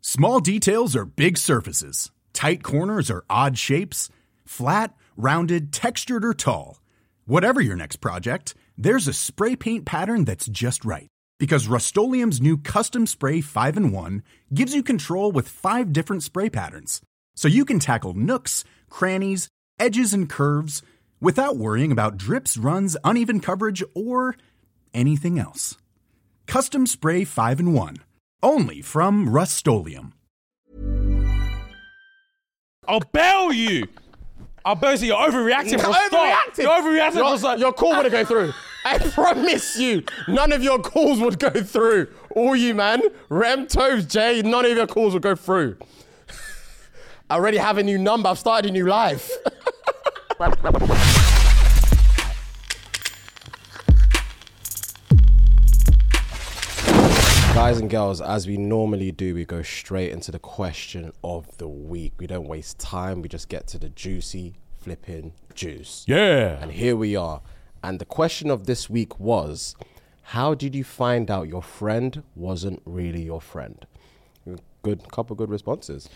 Small details are big surfaces. Tight corners are odd shapes. Flat, rounded, textured, or tall. Whatever your next project, there's a spray paint pattern that's just right. Because Rust-Oleum's new Custom Spray 5-in-1 gives you control with 5 different spray patterns. So you can tackle nooks, crannies, edges, and curves without worrying about drips, runs, uneven coverage, or anything else. Custom Spray 5-in-1. Only from Rust-Oleum. I'll bail you. You're overreacting. You're overreacting. Your call wouldn't go through. I promise you, none of your calls would go through. All you, man. Rem, Tobes, Jay, none of your calls would go through. I already have a new number. I've started a new life. Guys and girls, as we normally do, we go straight into the question of the week. We don't waste time. We just get to the juicy flipping juice. Yeah. And here we are. And the question of this week was, how did you find out your friend wasn't really your friend? Couple good responses.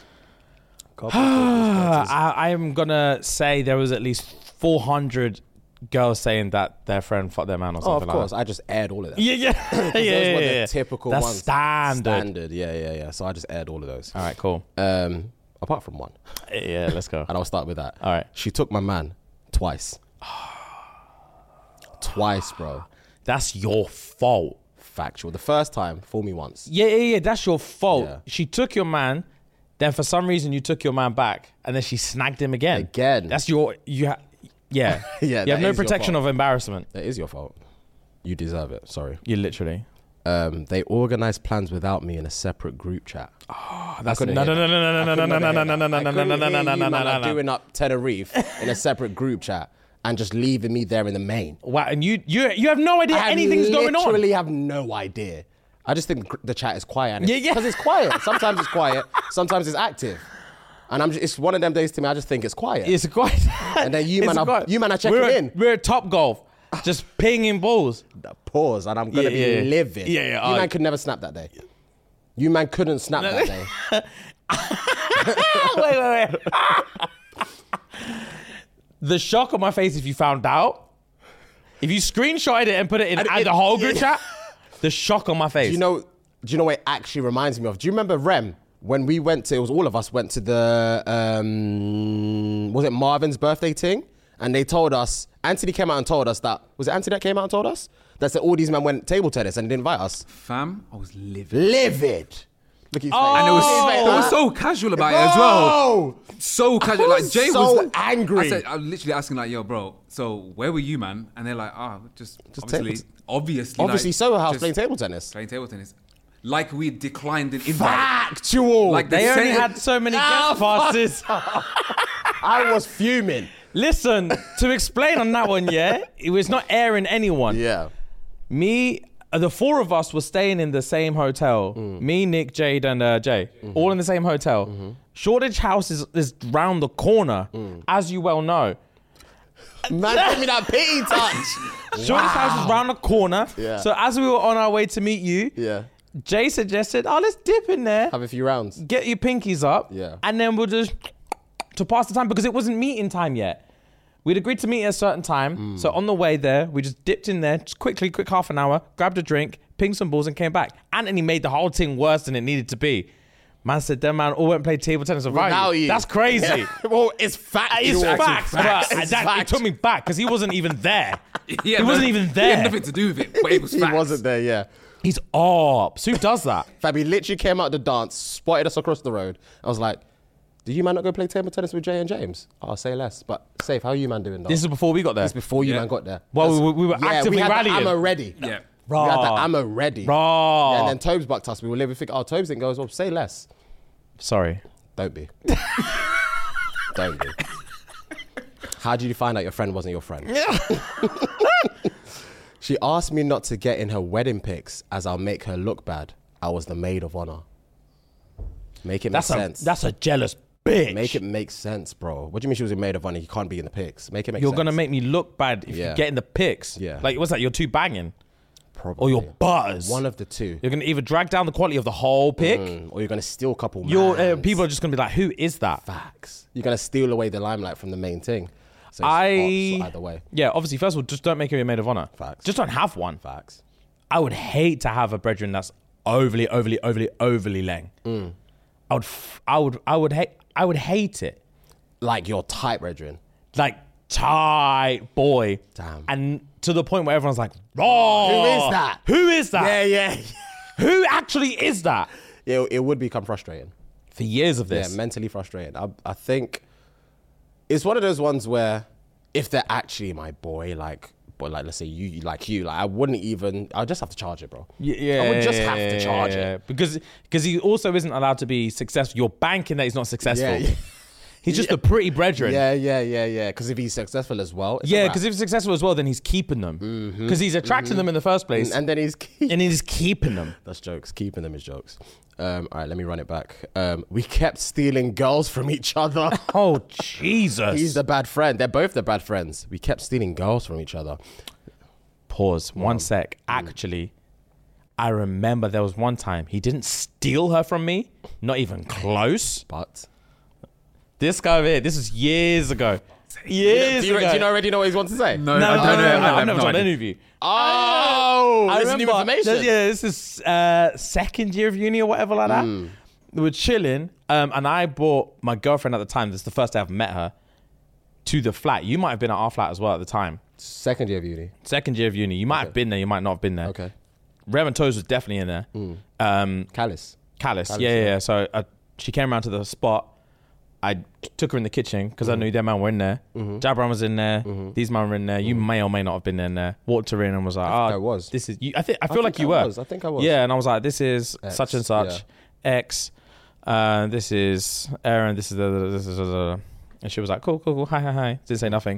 I'm going to say there was at least 400 girls saying that their friend fucked their man or something. Of course. Like that. I just aired all of them. Yeah. Those were the typical That's ones. standard. Yeah. So I just aired all of those. All right, cool. Apart from one. Yeah, let's go. And I'll start with that. All right. She took my man twice. Twice, bro. That's your fault. Factual. The first time, fool me once. Yeah. That's your fault. Yeah. She took your man, then for some reason you took your man back, and then she snagged him again. That's your... Yeah. Yeah, you have no protection of embarrassment. That is your fault. You deserve it. Sorry. You literally. They organized plans without me in a separate group chat. Oh, that's no. Doing up Tenerife in a separate group chat and just leaving me there in the main. Wow, and you have no idea anything's going on. I literally have no idea. I just think the chat is quiet. Yeah. Because it's quiet. Sometimes it's quiet. Sometimes it's active. And it's one of them days to me, I just think it's quiet. It's quiet. And then you man are checking in. We're at Top Golf, just pinging balls. Pause, and I'm going to be livid. Yeah. You man could never snap that day. You man couldn't snap that day. Wait. The shock on my face if you found out. If you screenshotted it and put it in the whole group chat, the shock on my face. Do you know what it actually reminds me of? Do you remember Rem? When we went to, it was all of us went to the, was it Marvin's birthday thing? And they told us, Anthony came out and told us that, was it Anthony that came out and told us? That said all these men went table tennis and didn't invite us. Fam, I was livid. Look at his face. And it was so casual about it as well. So casual. Like Jay was so angry. I was literally asking like, yo, bro, so where were you, man? And they're like, just obviously. Playing table tennis. Playing table tennis. Like we declined an invite. Factual. Like they only had so many guest passes. I was fuming. Listen, to explain on that one, it was not airing anyone. Yeah. Me, the four of us were staying in the same hotel. Me, Nick, Jade, and Jay. All in the same hotel. Shoreditch House is round the corner, as you well know. Man, give me that pity touch. Shoreditch House is round the corner. Yeah. So as we were on our way to meet you, Jay suggested, let's dip in there. Have a few rounds. Get your pinkies up. Yeah. And then we'll just, to pass the time, because it wasn't meeting time yet. We'd agreed to meet at a certain time. So on the way there, we just dipped in there, just quick half an hour, grabbed a drink, pinged some balls and came back. Anthony made the whole thing worse than it needed to be. Man said, them man all went and played table tennis without you. That's crazy. Yeah. Well, it's facts. It's facts, but it took me back because he wasn't even there. He wasn't even there. He had nothing to do with it, but it was facts. He wasn't there, yeah. He's ops. Who does that? Fab, he literally came out the dance, spotted us across the road. I was like, do you man not go play table tennis with Jay and James? I'll say less. But safe, how are you man doing that? This is before we got there. This is before you man got there. Well, we were actively we had rallying. the ammo ready. Yeah. We had the ammo ready. Raw. Yeah, and then Tobes bucked us. We were living, think, Tobes didn't go, well, say less. Sorry. Don't be. Don't be. How did you find out your friend wasn't your friend? She asked me not to get in her wedding pics as I'll make her look bad. I was the maid of honor. Make it make sense. That's a jealous bitch. Make it make sense, bro. What do you mean she was a maid of honor? You can't be in the pics. Make it make sense. You're going to make me look bad if you get in the pics. Yeah. Like, what's that? You're too banging. Probably. or your butters. One of the two. You're gonna either drag down the quality of the whole pick. Or you're gonna steal a couple. People are just gonna be like, "Who is that?" Facts. You're gonna steal away the limelight from the main thing. So it's either way. Yeah, obviously, first of all, just don't make him a maid of honor. Facts. Just don't have one. Facts. I would hate to have a brethren that's overly leng. I would hate it. Like your type, brethren. Like tight boy. Damn. And to the point where everyone's like, "Oh, Who is that? Who is that? Yeah. Who actually is that?" Yeah, it would become frustrating. For years of this. Yeah, mentally frustrating. I think it's one of those ones where if they're actually my boy, like let's say you, I wouldn't even. I'll just have to charge it, bro. Yeah, I would just have to charge it because he also isn't allowed to be successful. You're banking that he's not successful. Yeah. He's just a pretty brethren. Yeah. Because if he's successful as well, because if he's successful as well, then he's keeping them. Because he's attracting them in the first place, and then he's keeping them. That's jokes. Keeping them is jokes. All right, let me run it back. We kept stealing girls from each other. Oh, Jesus. He's the bad friend. They're both the bad friends. We kept stealing girls from each other. Pause. One sec. Actually, I remember there was one time he didn't steal her from me. Not even close. But this guy over here, this is years ago. do you already know what he wants to say? No, No, I don't know. I've never done any of you. Oh, I this is new remember, information. this is second year of uni or whatever like that. We were chilling, and I brought my girlfriend at the time. This is the first day I've met her to the flat. You might have been at our flat as well at the time. Second year of uni. Second year of uni. You might have been there. You might not have been there. Okay. Rem and Toes was definitely in there. Callus. Callus. Yeah. So she came around to the spot. I took her in the kitchen because I knew their man were in there. Jabran was in there. These men were in there. You may or may not have been in there. Walked her in and was like, I was. This is you. I feel like you were. I think I was. Yeah, and I was like, this is X, such and such. X. This is Aaron. This is and she was like, cool. Hi. Didn't say nothing.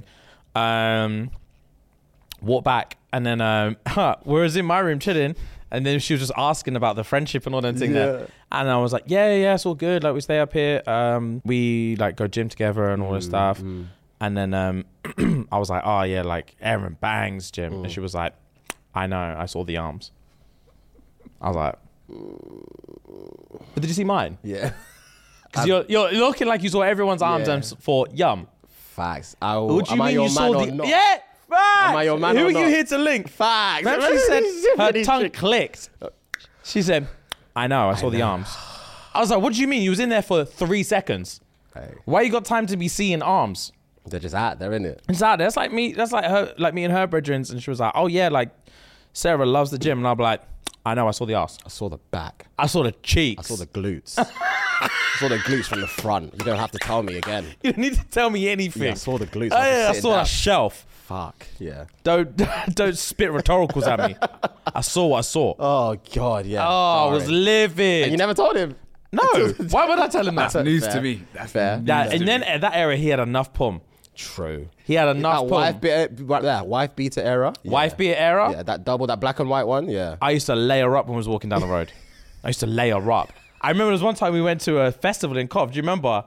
Walked back and then we was in my room chilling. And then she was just asking about the friendship and all that thing there. And I was like, yeah, it's all good. Like, we stay up here. We, like, go gym together and all this stuff. And then I was like, oh, yeah, like, Aaron bangs gym. And she was like, I know. I saw the arms. I was like, but did you see mine? Yeah. Because you're looking like you saw everyone's arms and for yum. Facts. What do you am I mean your you man saw or the... not? Yeah! Facts. Am I your man Who or are not? you here to link? Facts. Man, she said her tongue clicked. She said, I know, I saw the arms. I was like, what do you mean? You was in there for 3 seconds. Hey. Why you got time to be seeing arms? They're just out there, innit? It's out there. That's like me. That's like her, like me and her brethren. And she was like, oh yeah, like Sarah loves the gym. And I'll be like, I know, I saw the ass. I saw the back. I saw the cheeks. I saw the glutes. I saw the glutes from the front. You don't have to tell me again. You don't need to tell me anything. Yeah, I saw the glutes. Oh, yeah, I sitting saw down. that shelf. Fuck, yeah. Don't spit rhetoricals at me. I saw what I saw. Oh, God, yeah. Oh, I was livid. And you never told him? No. Why would I tell him that? That's news fair. to me. That's Fair. news Yeah, to and then me. at that era, he had enough pum. True. He had enough That pum. wife beater era. Yeah. Wife beater era. Yeah, that black and white one, yeah. I used to lay her up when I was walking down the road. I used to lay her up. I remember there was one time we went to a festival in Cov. Do you remember?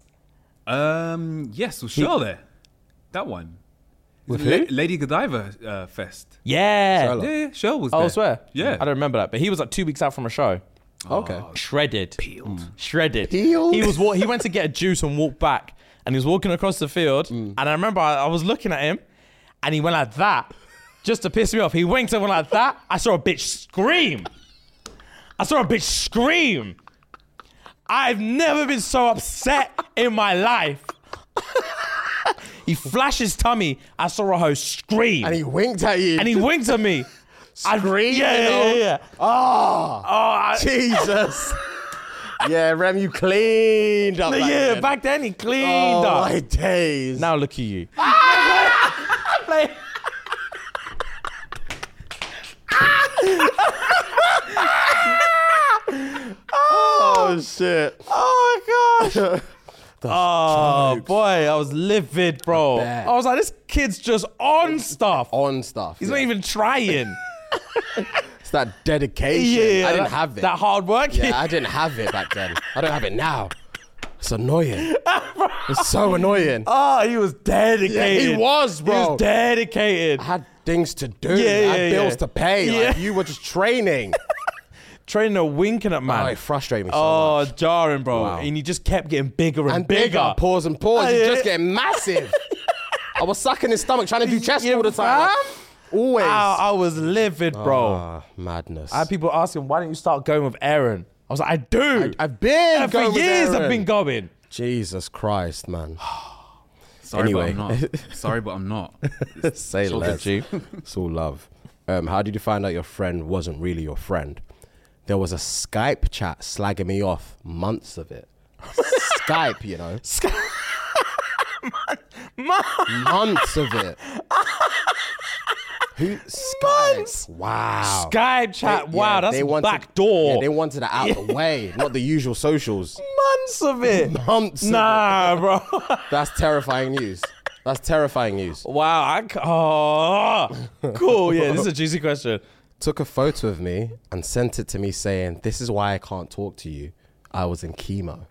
Yes, was Shell there? That one. With La- who? Lady Godiva Fest. Yeah. Sherlock. Yeah, Shell was Oh, there. I swear. Yeah. I don't remember that. But he was like 2 weeks out from a show. Okay. Shredded. Peeled. Shredded. Peeled? He went to get a juice and walked back. And he was walking across the field. And I remember I was looking at him. And he went like that. Just to piss me off. He winked and went like that. I saw a bitch scream. I've never been so upset in my life. He flashed his tummy. I saw a hoe scream. And he winked at you. And he winked at me. Scream, Yeah. Oh, Jesus. Yeah, Rem, you cleaned up. Yeah, back then he cleaned Oh, up. my days. Now look at you. Oh, shit. Oh my gosh. Oh boy, I was livid, bro. bet. I was like, this kid's just on stuff. On stuff. He's yeah. not even trying. It's that dedication. Yeah, I didn't that- have it. That hard work. Yeah, I didn't have it back then. I don't have it now. It's annoying. Bro, It's so annoying. Oh, he was dedicated. Yeah, he was, bro. He was dedicated. I had things to do. Yeah, I had yeah, bills yeah. to pay. Yeah. Like, you were just training. Training a winking at man. Oh, it frustrated me so much. Jarring, bro. Wow. And he just kept getting bigger and, And bigger. Pause and pause. Oh, You're yeah. just getting massive. I was sucking his stomach, trying to do chest Yeah, all the time. Like, fam. always. I was livid, bro. Ah, madness. I had people asking, why don't you start going with Aaron? I was like, I do. I've been And going for with years Aaron. I've been going. Jesus Christ, man. Sorry, Anyway. but I'm not. Sorry, but I'm not. Say all less. good, G. It's all love. How did you find out your friend wasn't really your friend? There was a Skype chat slagging me off. Months of it. Skype, you know. Months of it. Who? Skype. Wow. Skype chat. Wow, that's wanted, back door. Yeah, they wanted it out of the way, not the usual socials. Months of it. Months. Of Nah, bro. it. That's terrifying news. That's terrifying news. Wow. Cool. Yeah, this is a juicy question. Took a photo of me and sent it to me saying, "This is why I can't talk to you. I was in chemo."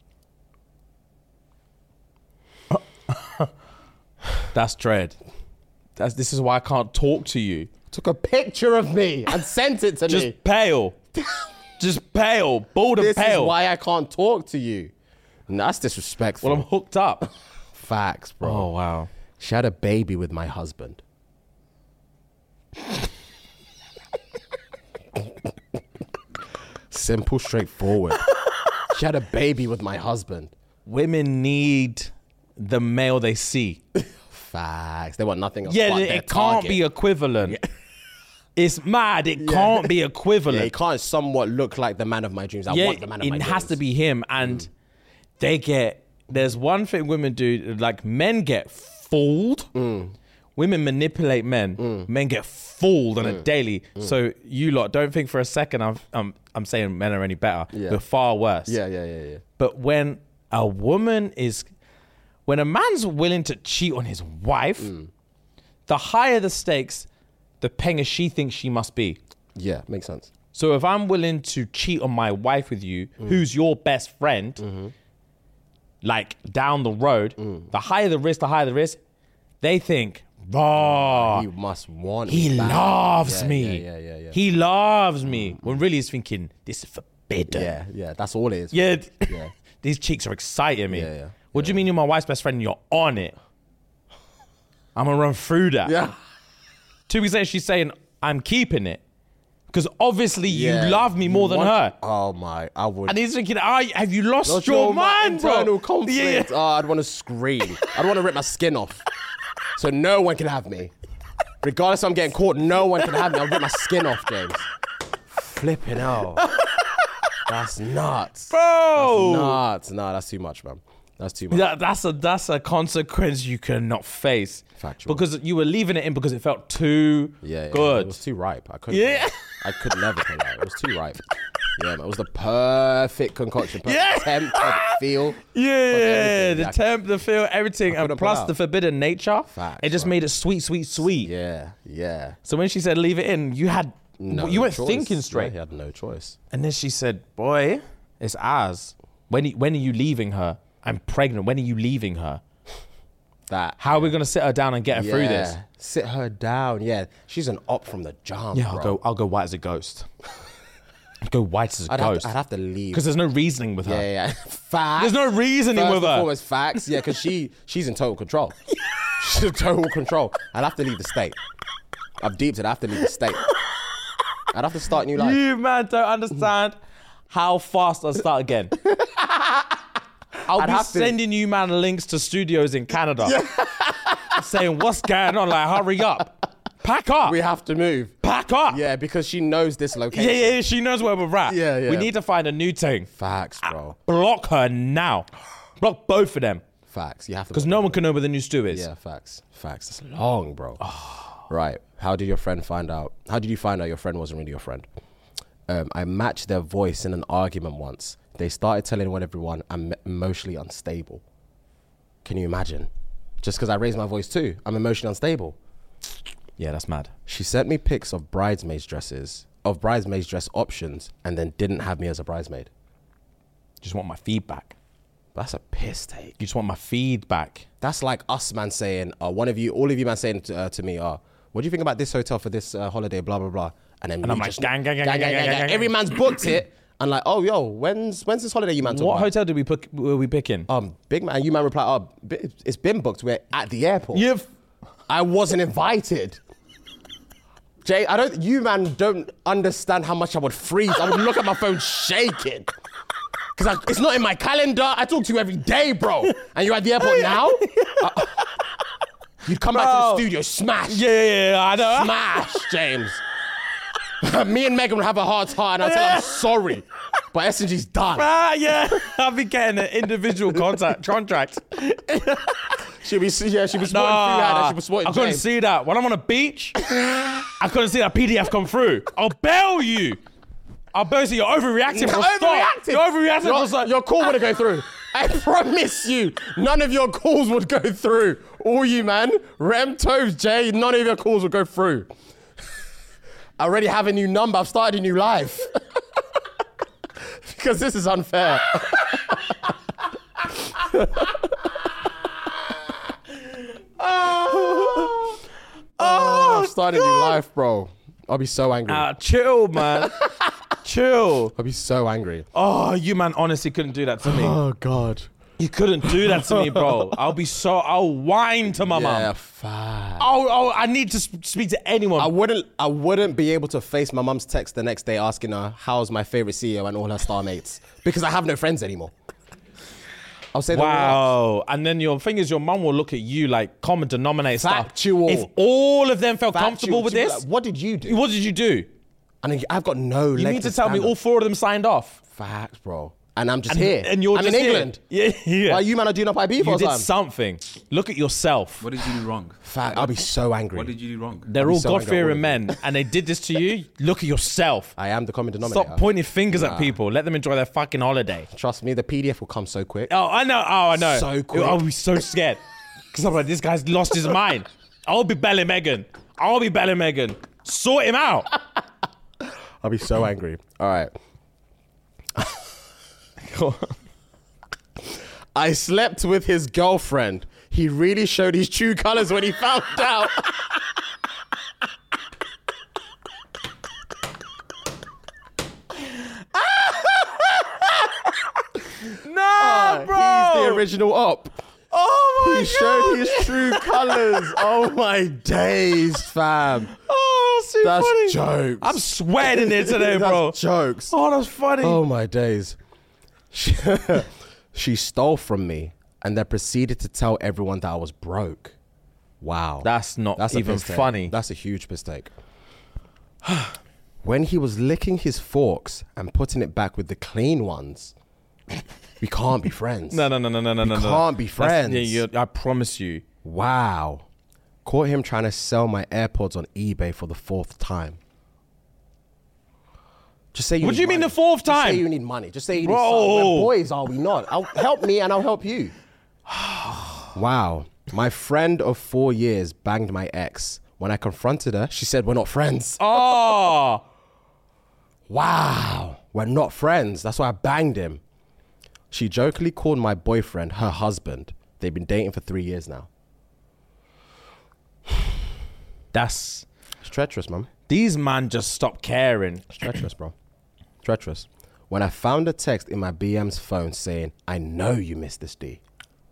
That's dread. This is why I can't talk to you. Took a picture of me and sent it to me. Just pale. Just pale. Bald and This pale. is why I can't talk to you. And that's disrespectful. Well, I'm hooked up. Facts, bro. Oh, wow. She had a baby with my husband. Simple, straightforward. She had a baby with my husband. Women need the male they see. Facts. They want nothing else. Yeah, but their it can't target. be equivalent. It's mad. It can't be Yeah, equivalent. he can't somewhat look like the man of my dreams. I want the man of my it dreams. has to be him. And they get, there's one thing women do, like men get fooled. Women manipulate men. Men get fooled on a daily. So you lot, don't think for a second I'm saying men are any better. Yeah. We're far worse. Yeah. But when a woman is, when a man's willing to cheat on his wife, the higher the stakes, the penger she thinks she must be. Yeah, makes sense. So if I'm willing to cheat on my wife with you, who's your best friend, like down the road, the higher the risk, they think, raw, He must want he me back. loves Yeah, me. Yeah. He loves me. When really he's thinking, this is forbidden. Yeah, that's all it is. Yeah. Yeah. These cheeks are exciting me. Yeah. What do you mean you're my wife's best friend and you're on it? I'm gonna run through that. Yeah. 2 weeks later, she's saying, I'm keeping it. Because obviously Yeah. you love me more than her. Oh my, I would. And he's thinking, have you lost Not your mind, bro? internal conflict. Yeah. Oh, I'd want to scream. I'd want to rip my skin off. So no one can have me. Regardless if I'm getting caught, no one can have me. I'll rip my skin off, James. Flipping hell. That's nuts. Bro! Nuts. No, that's too much, man. That's too much. That's a consequence you cannot face. Factual. Because you were leaving it in because it felt too good. It was too ripe. I couldn't. Yeah. I could never play that. It was too ripe. Yeah, man. It was the perfect concoction. Perfect Yeah. temp, perfect feel. Yeah, everything. the Yeah. temp, the feel, everything, and couldn't pull plus out. the forbidden nature. Facts, It just bro. made it sweet. Yeah. So when she said leave it in, you weren't choice. thinking straight. Yeah, he had no choice. And then she said, boy, it's ours. When are you leaving her? I'm pregnant. When are you leaving her? That. How are we going to sit her down and get her through this? Sit her down. Yeah. She's an op from the jump. Yeah, bro. I'll go white as a ghost. I'll go white as a ghost. I'd have to leave. Because there's no reasoning with her. Yeah. Facts. There's no reasoning First with and her. foremost, facts. Yeah, because she's in total control. She's in total control. I'd have to leave the state. I've deeped it. I have to leave the state. I'd have to start a new life. You, man, don't understand how fast I'll start again. I'll be have to. sending you, man, links to studios in Canada. Saying, what's going on? Like, hurry up. Pack up. We have to move. Pack up. Yeah, because she knows this location. Yeah. She knows where we're at. Yeah. We need to find a new thing. Facts, bro. Block her now. Block both of them. Facts. You have to. Because no one can know where the new stew is. Yeah, facts. That's long, bro. Right. How did you find out your friend wasn't really your friend? I matched their voice in an argument once. They started telling everyone I'm emotionally unstable. Can you imagine? Just because I raised my voice too, I'm emotionally unstable. Yeah, that's mad. She sent me pics of bridesmaids dress options, and then didn't have me as a bridesmaid. Just want my feedback. That's a piss take. You just want my feedback. That's like us, man, saying, all of you, man, saying to me, what do you think about this hotel for this holiday, blah, blah, blah. And then I'm like, gang. Every man's booked it. And like, oh, yo, when's this holiday you man talking What about? hotel were we picking? Big man, you man reply, it's been booked. We're at the airport. I wasn't invited. Jay, you man don't understand how much I would freeze. I would look at my phone shaking. Because it's not in my calendar. I talk to you every day, bro. And you're at the airport now? You'd come back to the studio, smash. Yeah, I know. Smash, James. Me and Megan would have a heart-to-heart and I'll tell her I'm sorry. But S&G's done. Yeah. I'll be getting an individual contract. She'll be sporting Freehand and she'll be sporting I couldn't James. see that. When I'm on a beach, I couldn't see that PDF come through. I'll bail you. You're overreacting. Bro. Stop. You're overreacting. Your call wouldn't go through. I promise you, none of your calls would go through. All you, man. Rem, Toves, Jay, none of your calls would go through. I already have a new number. I've started a new life. Because this is unfair. I've started a new life, bro. I'll be so angry. Chill, man. Chill. I'll be so angry. Oh, you man honestly couldn't do that to me. Oh, God. You couldn't do that to me, bro. I'll whine to my mum. Yeah, fine. I need to speak to anyone. I wouldn't be able to face my mum's text the next day asking her how's my favorite CEO and all her star mates because I have no friends anymore. I'll say wow. And then your thing is your mum will look at you like common denominator Factual. stuff. If all of them felt comfortable with this, like, what did you do? What did you do? And I've got no leg You need to tell me all 4 of them signed off. Facts, bro. And I'm just here. And you're I'm just in here. England. Yeah. Why you man are doing up IB for You us? did something. Look at yourself. What did you do wrong? Fact, I'll be so angry. What did you do wrong? They're all so angry at all God-fearing of men, and they did this to you. Look at yourself. I am the common denominator. Stop pointing fingers at people. Let them enjoy their fucking holiday. Trust me, the PDF will come so quick. Oh, I know. So quick. I'll be so scared. Because I'm like, this guy's lost his mind. I'll be belling Megan. Sort him out. I'll be so angry. All right. I slept with his girlfriend. He really showed his true colors when he found out. No, bro. He's the original op. Oh my He showed his true colors. Oh my days, fam. Oh, that's too That's funny. jokes. I'm sweating it today, bro. That's jokes. Oh, that's funny. Oh my days. She stole from me and then proceeded to tell everyone that I was broke. Wow. That's not a even piss take. funny. That's a huge mistake. When he was licking his forks and putting it back with the clean ones, we can't be friends. No. Can't be friends. I promise you. Wow. Caught him trying to sell my AirPods on eBay for the 4th time. Just say you What need do you mean money. the 4th time? Just say you need money. Just say you need Bro. something. We're boys, are we not? Help me and I'll help you. Wow. My friend of 4 years banged my ex. When I confronted her, she said, we're not friends. Oh. Wow. We're not friends. That's why I banged him. She jokingly called my boyfriend her husband. They've been dating for 3 years now. That's... It's treacherous, man. These man just stopped caring. It's treacherous, bro. Treacherous. When I found a text in my BM's phone saying, I know you missed this D.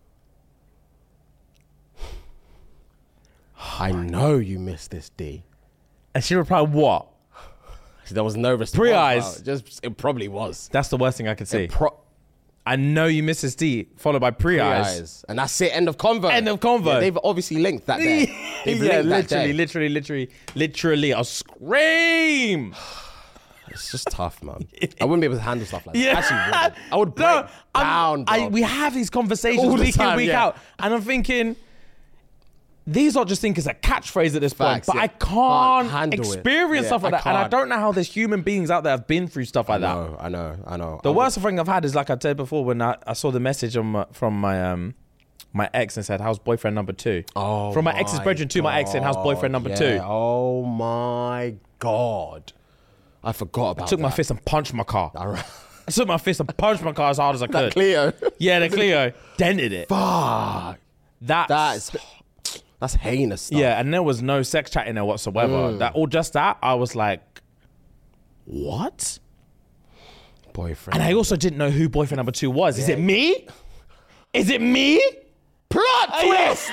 I know you missed this D. And she replied, what? There was no response. Pre-eyes. It probably was. That's the worst thing I could see. It I know you Mrs. D, followed by pre-eyes. Pre-eyes. And that's it. End of convo. End of convo. Yeah, they've obviously linked that day. They've Yeah, linked that day. literally. I'll scream. It's just tough, man. I wouldn't be able to handle stuff like that. Yeah. I actually wouldn't. I would break down, bro. We have these conversations All the week in, time, week yeah. out. And I'm thinking, these are just think it's a catchphrase at this point. Facts, But yeah. I Can't can't handle it. experience Yeah, stuff like I that. And I can't. don't know how there's human beings out there have been through stuff like that. I know. The worst thing I've had is, like I said before, when I saw the message from my ex and said, how's boyfriend number 2? Oh, from my ex's brethren to my ex saying, how's boyfriend number 2? Oh my God. I forgot about Took my that. fist and punched my car. I took my fist and punched my car as hard as I could. Clio. Yeah, the Clio. Dented it. Fuck. That's heinous stuff. Yeah, and there was no sex chat in there whatsoever. I was like, what? Boyfriend. And I also didn't know who boyfriend number 2 was. Is it me? Is it me? Plot twist.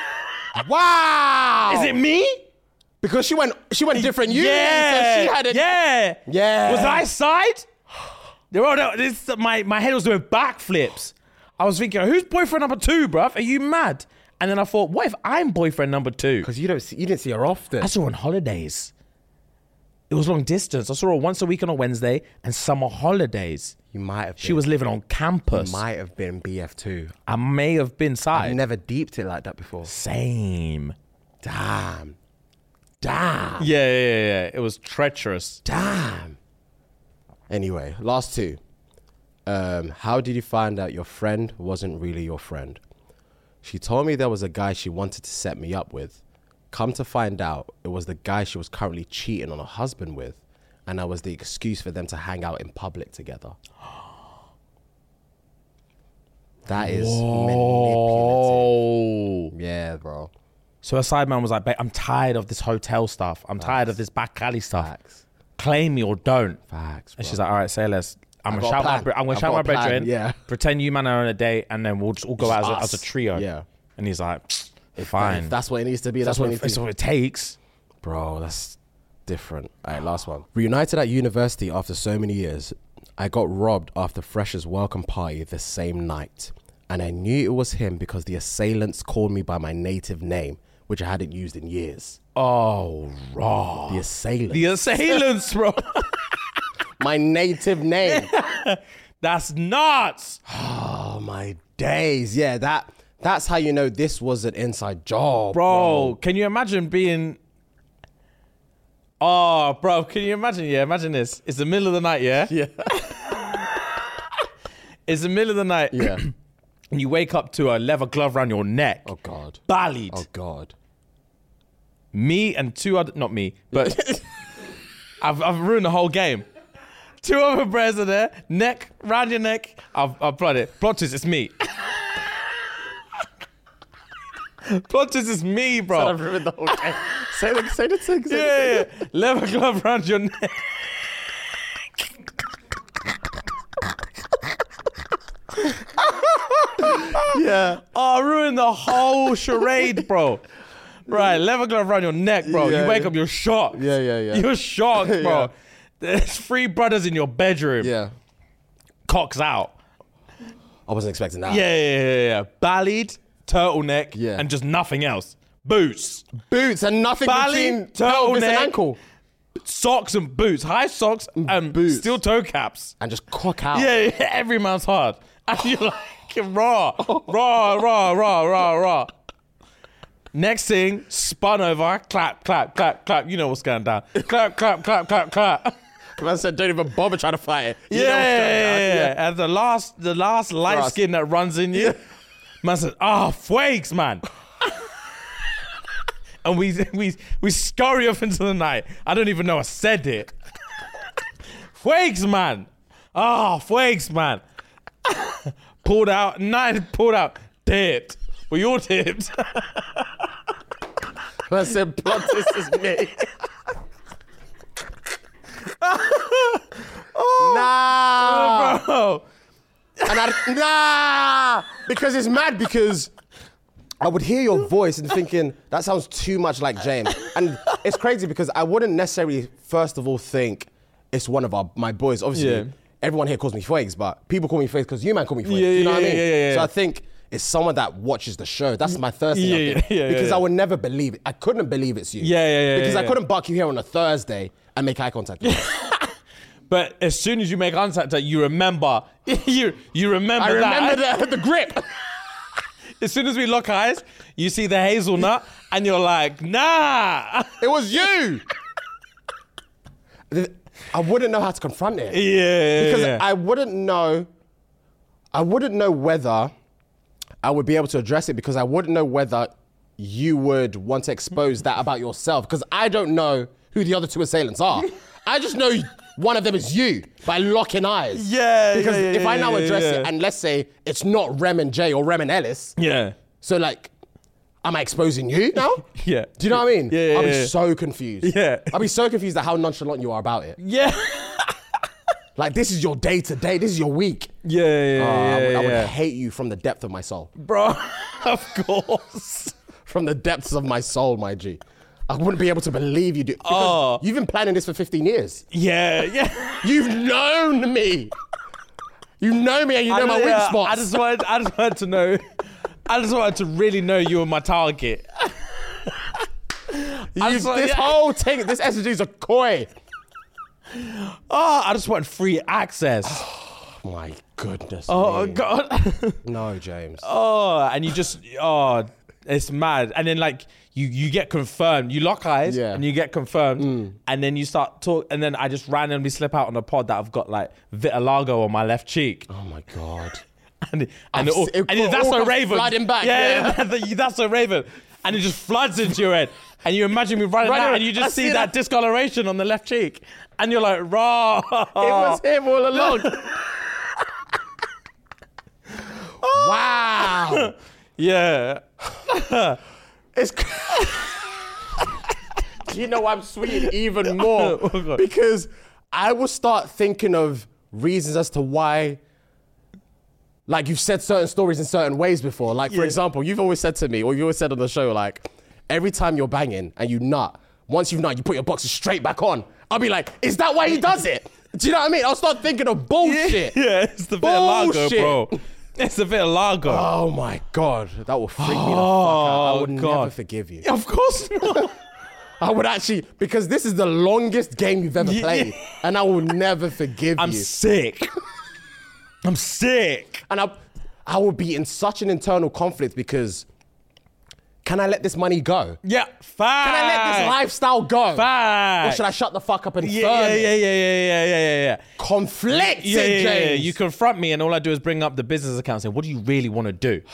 Wow. Is it me? Because she went different unis, Yeah. so she had a Yeah. Was I side? My head was doing backflips. I was thinking, who's boyfriend number 2, bruv? Are you mad? And then I thought, what if I'm boyfriend number 2? Because you didn't see her often. I saw her on holidays. It was long distance. I saw her once a week on a Wednesday and summer holidays. You might have. She was living on campus. Might have been BF2. I may have been I've side. never deeped it like that before. Same. Damn. Yeah. It was treacherous. Damn. Anyway, last 2. How did you find out your friend wasn't really your friend? She told me there was a guy she wanted to set me up with. Come to find out, it was the guy she was currently cheating on her husband with, and that was the excuse for them to hang out in public together. That is manipulative. Yeah, bro. So her side man was like, babe, I'm tired of this hotel stuff. I'm tired of this back alley stuff. Facts. Claim me or don't. Facts, bro. And she's like, all right, say less. I'm I've gonna got a shout plan. my I've shout got my a plan, brethren. yeah. Pretend you man are on a date, and then we'll just all go out as a trio. Yeah. And he's like, fine. If that's what it needs to be, that's what what it needs to be. it takes. Bro, that's different. All right, last one. Reunited at university after so many years, I got robbed after freshers' welcome party the same night. And I knew it was him because the assailants called me by my native name, which I hadn't used in years. Oh, raw. The assailants. The assailants, bro. My native name. That's nuts. Oh, my days. Yeah, that's how you know this was an inside job. Bro, can you imagine being... Oh, bro, can you imagine? Yeah, imagine this. It's the middle of the night, yeah? Yeah. It's the middle of the night. Yeah. And you wake up to a leather glove around your neck. Oh, God. Ballied. Oh, God. Me and 2 other... Not me, but... I've ruined the whole game. 2 other bros are there. Neck, round your neck. I've plot it. Plot twist, it's me. Plot twist, it's me, bro. I've ruined the whole game. Say the thing. Yeah. Leather glove around your neck. Yeah. Oh, I ruined the whole charade, bro. Right, leather glove around your neck, bro. Yeah, you wake yeah. up, you're shocked. Yeah. You're shocked, bro. Yeah. There's 3 brothers in your bedroom. Yeah. Cocks out. I wasn't expecting that. Yeah. Ballied, turtleneck, Yeah. and just nothing else. Boots, Boots and nothing Ballet, between pelvis and turtleneck. ankle. socks and boots, high socks and Boots. steel toe caps. And just cock out. Yeah, every man's hard. And you're like, raw. Next thing, spun over, clap. You know what's going down. Clap. Man said, don't even bother trying to fight it. You know what's Yeah. going on. And the last light Thrust. skin that runs in you, man said, fuegs, man. And we scurry off into the night. I don't even know I said it. Fuegs, man. Fuegs, man. Pulled out, dipped. We all dipped. Man said, plot twist is me. Nah. Bro. And because it's mad because I would hear your voice and thinking, that sounds too much like James. And it's crazy because I wouldn't necessarily, first of all, think it's one of my boys. Obviously, Yeah. everyone here calls me Fuegs, but people call me Fuegs because you man call me Fuegs. Yeah, you know what I mean? yeah. So I think it's someone that watches the show. That's my first thing. Yeah, I think. yeah, because yeah. I would never believe it. I couldn't believe it's you. Yeah. Because I couldn't buck you here on a Thursday and make eye contact with you. But as soon as you make contact, you remember. you remember I that. remember the grip. As soon as we lock eyes, you see the hazelnut, and you're like, nah. It was you. I wouldn't know how to confront it. Yeah. Because I wouldn't know whether I would be able to address it because I wouldn't know whether you would want to expose that about yourself because I don't know who the other 2 assailants are. I just know one of them is you by locking eyes. Yeah, Because yeah, if I now yeah, address yeah. it and let's say it's not Rem and Jay or Rem and Ellis, Yeah. so like, am I exposing you now? Yeah. Do you know what I mean? Yeah, I'll be yeah. so confused. Yeah. I'll be so confused at how nonchalant you are about it. Yeah. Like, this is your day to day. This is your week. Yeah, I would hate you from the depth of my soul. Bro, of course. From the depths of my soul, my G. I wouldn't be able to believe you do. Because you've been planning this for 15 years. Yeah, yeah. You've known me. You know me and you know my weak spots. I just wanted to know. I just wanted to really know you were my target. This whole thing, this SSG is a coy. I just want free access. My goodness. Oh, me. God. No, James. And you just, it's mad. And then like you get confirmed. You lock eyes and you get confirmed. And then you start talk. And then I just randomly slip out on a pod that I've got like vitiligo on my left cheek. Oh my God. And I've se- it that's all so comes Raven. flooding back, Yeah, that's so Raven. And it just floods into your head. And you imagine me running out and you just see that discoloration on the left cheek. And you're like, raw. It was him all along. Wow. Yeah. It's you know I'm sweating even more Oh, God. because I will start thinking of reasons as to why, like, you've said certain stories in certain ways before. Like, for example, you've always said to me, or you always said on the show, like, every time you're banging and you nut, once you've nut, you put your boxers straight back on. I'll be like, is that why he does it? Do you know what I mean? I'll start thinking of bullshit. Yeah, it's the vitiligo, Bullshit. bro. It's the vitiligo. Oh my God, that will freak me the fuck out. I would God. never forgive you. Of course not. I would actually, because this is the longest game you've ever Yeah. played, and I will never forgive I'm you. sick. I'm sick. And I will be in such an internal conflict because can I let this money go? Yeah, fine. Can I let this lifestyle go? Fine. Or should I shut the fuck up and Yeah, burn yeah, it? yeah. Conflicted, Yeah, James. You confront me, and all I do is bring up the business account and say, what do you really want to do?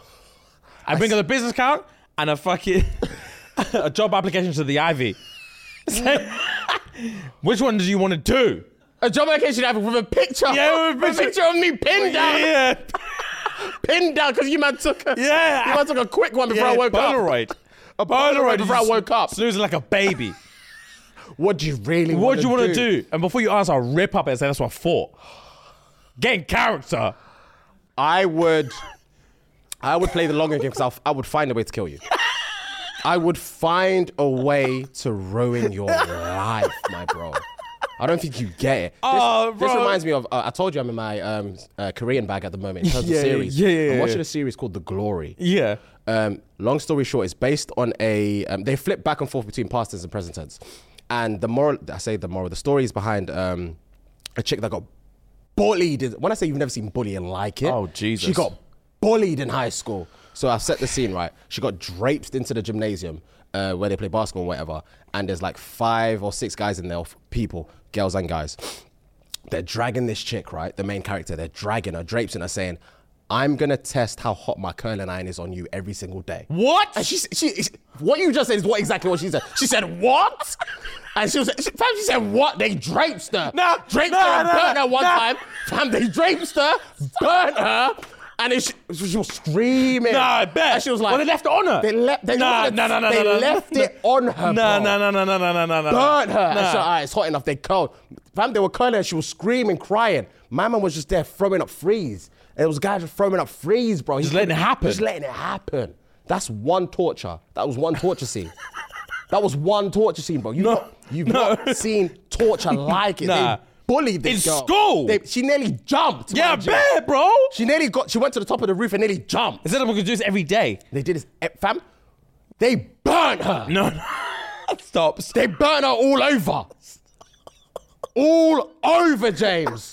I bring up the business account and a fucking a job application to the Ivy. Say, which one do you want to do? A job application I have with a picture. Yeah, with a picture of me pinned down. Yeah. Pinned down because you man took a Yeah. You man took a quick one before I woke up. Polaroid. A Polaroid before I just woke up. Snoozing like a baby. What do you really What want do to you do? want to do? And before you answer, I'll rip up it and say, that's what I thought. Get in character. I would play the longer game because I would find a way to kill you. I would find a way to ruin your life, my bro. I don't think you get it. Oh, this bro. reminds me of, I told you I'm in my Korean bag at the moment in terms Yeah, of series. yeah, I'm watching yeah. a series called The Glory. Yeah. Long story short, it's based on they flip back and forth between past tense and present tense. And the story is behind a chick that got bullied. When I say you've never seen bullying like it. Oh, Jesus. She got bullied in high school. So I've set the scene, right? She got draped into the gymnasium where they play basketball or whatever. And there's like 5 or 6 guys in there, people, girls and guys. They're dragging this chick, right? The main character, they're dragging her, drapes in her, saying, I'm going to test how hot my curling iron is on you every single day. What? And she what you just said is exactly what she said. She said, what? And she said, what? They draped her. No, Draped no, her and no, burnt her one no. time. Fam, they draped her, burnt her, and she was screaming. Nah, I bet. And she was like, well, they left it on her. They left it on her, No. burnt her. And she said, all right, it's hot enough. They curled. Fam, they were curling her. She was screaming, crying. My man was just there throwing up freeze. There was guys just throwing up freeze, bro. Just letting it happen. Just letting it happen. That's one torture. That was one torture scene. That was one torture scene, bro. You've not seen torture like it. Nah. They bullied this In girl. school? She nearly jumped. Yeah, I man, G. bet, bro. She went to the top of the roof and nearly jumped. Instead of we could do this every day. They did this, fam. They burnt her. No. Stop. They burnt her all over. All over, James.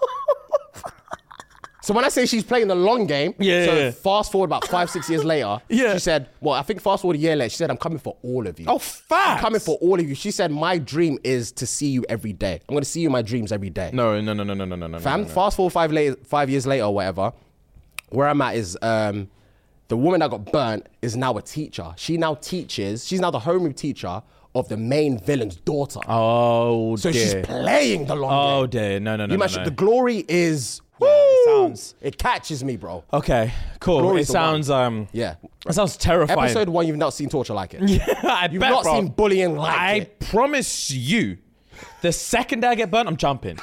So when I say she's playing the long game, Yeah. fast forward about 5-6 years later, Yeah. she said, well, I think fast forward a year later, she said, I'm coming for all of you. Oh, facts. I'm coming for all of you. She said, my dream is to see you every day. I'm going to see you in my dreams every day. No. Fam, fast forward 5 years later or whatever, where I'm at is the woman that got burnt is now a teacher. She now teaches, she's now the homeroom teacher of the main villain's daughter. Oh, so dear. she's playing the long game. Oh, dear. No. The glory is... It catches me, bro. Okay, cool. Glory's It the one. sounds... Yeah. It sounds terrifying. Episode 1, you've not seen torture like it. Yeah, I You've bet, not bro. seen bullying like I it. promise you, the second day I get burnt, I'm jumping.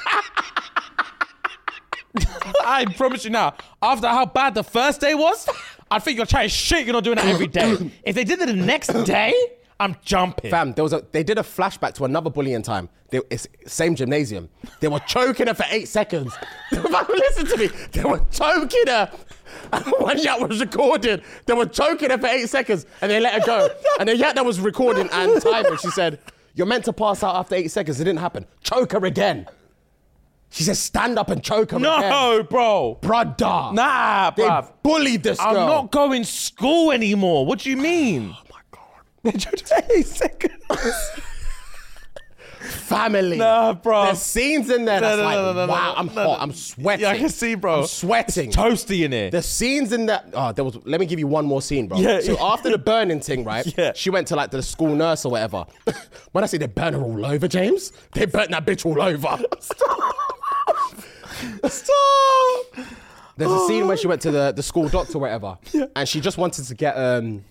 I promise you now. After how bad the first day was, I think you're trying shit. You're not doing it every day. If they did it the next day, I'm jumping. Fam, they did a flashback to another bullying time. It's same gymnasium. They were choking her for 8 seconds. Listen to me. They were choking her. When Yat was recording, they were choking her for 8 seconds and they let her go. And then Yat that was recording and timing, she said, "You're meant to pass out after 8 seconds. It didn't happen. Choke her again." She said, "Stand up and choke her again." No, bro. Brother. Nah, They bruv. bullied this girl. I'm not going school anymore. What do you mean? Oh my God. They choked her 8 seconds. Family. Nah, bro. There's scenes in there that's No, wow, I'm hot. I'm sweating. Yeah, I can see, bro. I'm sweating. Toasty in here. The scenes in that, let me give you one more scene, bro. Yeah, so yeah. after the burning thing, right? Yeah. She went to like the school nurse or whatever. When I say they burn her all over, James, they burnt that bitch all over. Stop. There's a scene where she went to the school doctor or whatever, and she just wanted to get,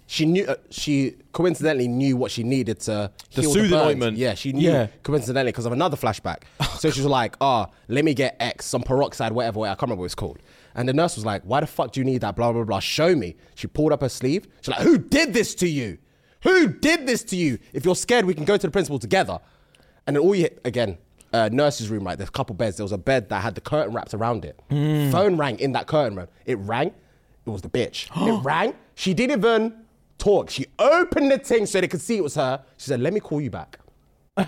she coincidentally knew what she needed to heal soothing the burns. ointment. Yeah, she knew Yeah. coincidentally because of another flashback. So she was like, let me get X, some peroxide, whatever, I can't remember what it's called. And the nurse was like, "Why the fuck do you need that? Blah, blah, blah. Show me." She pulled up her sleeve. She's like, "Who did this to you? Who did this to you? If you're scared, we can go to the principal together." And then nurse's room, right? There's a couple beds. There was a bed that had the curtain wrapped around it. Phone rang in that curtain room. It rang. It was the bitch. It rang. She didn't even talk. She opened the thing so they could see it was her. She said, "Let me call you back." She looked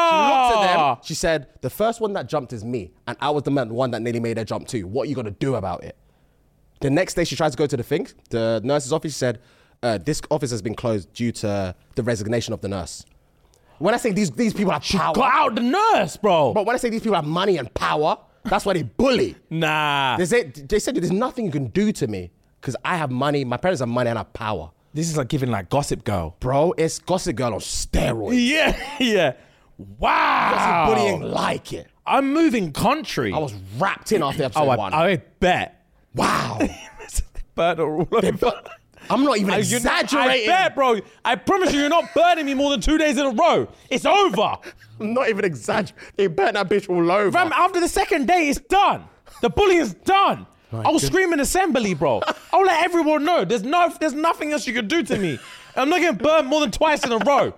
at them. She said, "The first one that jumped is me. And I was the one that nearly made her jump too. What are you going to do about it?" The next day she tried to go to the nurse's office. She said, "This office has been closed due to the resignation of the nurse." When I say these people have power. Got out the nurse, bro. But when I say these people have money and power, that's why they bully. Nah. They said there's nothing you can do to me because I have money. My parents have money and I have power. This is like giving like Gossip Girl. Bro, it's Gossip Girl on steroids. Yeah. Wow. Gossip bullying like it. I'm moving country. I was wrapped in after episode 1. I bet. Wow. Burn her all over. I'm not even I exaggerating. bet, bro. I promise you're not burning me more than 2 days in a row. It's over. I'm not even exaggerating. They burnt that bitch all over. Fam, after the second day, it's done. The bullying's done. I'll scream in assembly, bro. I'll let everyone know. There's nothing else you can do to me. I'm not getting burned more than twice in a row.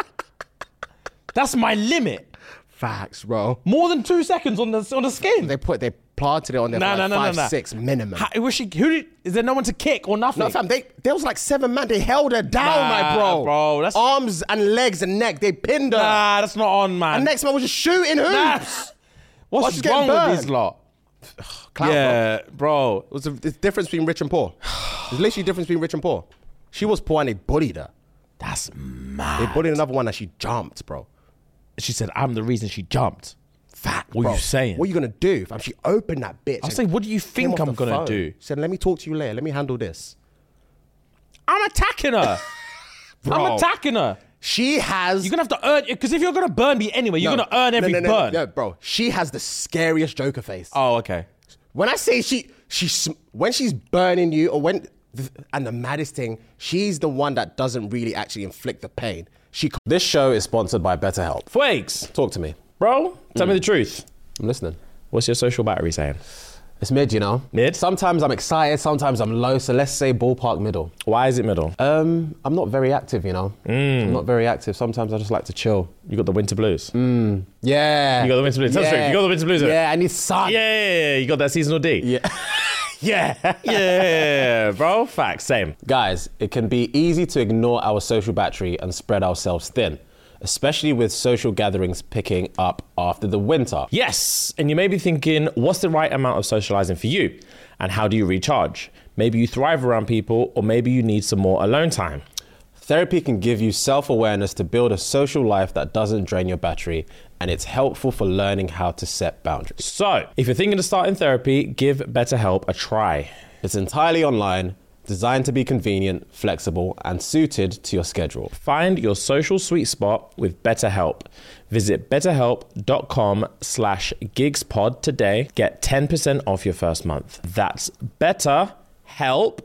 That's my limit. Facts, bro. More than 2 seconds on the skin. They planted it on there for like 5-6 minimum. Is there no one to kick or nothing? No, fam, there was like 7 men. They held her down, my bro. Bro, that's... Arms and legs and neck. They pinned her. Nah, that's not on, man. And next man was just shooting hoops. Nah. What's she's wrong getting with burned. these lot? Clout, Yeah, bro. There's a difference between rich and poor. There's literally a difference between rich and poor. She was poor and they bullied her. That's mad. They bullied another one and she jumped, bro. She said, "I'm the reason she jumped." Fact, What bro. are you saying? What are you going to do? Fam, she opened that bitch. I was and saying, what do you came think off I'm the going to phone. do? She said, "Let me talk to you later. Let me handle this." I'm attacking her. I'm attacking her. She has... You're going to have to earn... Because if you're going to burn me anyway, you're going to earn every burn. No, bro. She has the scariest Joker face. Oh, okay. When I say when she's burning you and the maddest thing, she's the one that doesn't really actually inflict the pain. This show is sponsored by BetterHelp. Flakes. Talk to me. Bro, tell me the truth. I'm listening. What's your social battery saying? It's mid, you know. Mid? Sometimes I'm excited, sometimes I'm low, so let's say ballpark middle. Why is it middle? I'm not very active, you know. I'm not very active. Sometimes I just like to chill. You got the winter blues. Yeah. You got the winter blues. Tell the truth. You got the winter blues. Yeah, I need sun. Yeah. You got that seasonal D. Yeah. Yeah. Yeah, bro. Facts. Same. Guys, it can be easy to ignore our social battery and spread ourselves thin, especially with social gatherings picking up after the winter. Yes, and you may be thinking, what's the right amount of socializing for you? And how do you recharge? Maybe you thrive around people, or maybe you need some more alone time. Therapy can give you self-awareness to build a social life that doesn't drain your battery, and it's helpful for learning how to set boundaries. So, if you're thinking of starting therapy, give BetterHelp a try. It's entirely online, Designed to be convenient, flexible, and suited to your schedule. Find your social sweet spot with BetterHelp. Visit betterhelp.com/gigspod today. Get 10% off your first month. That's BetterHelp,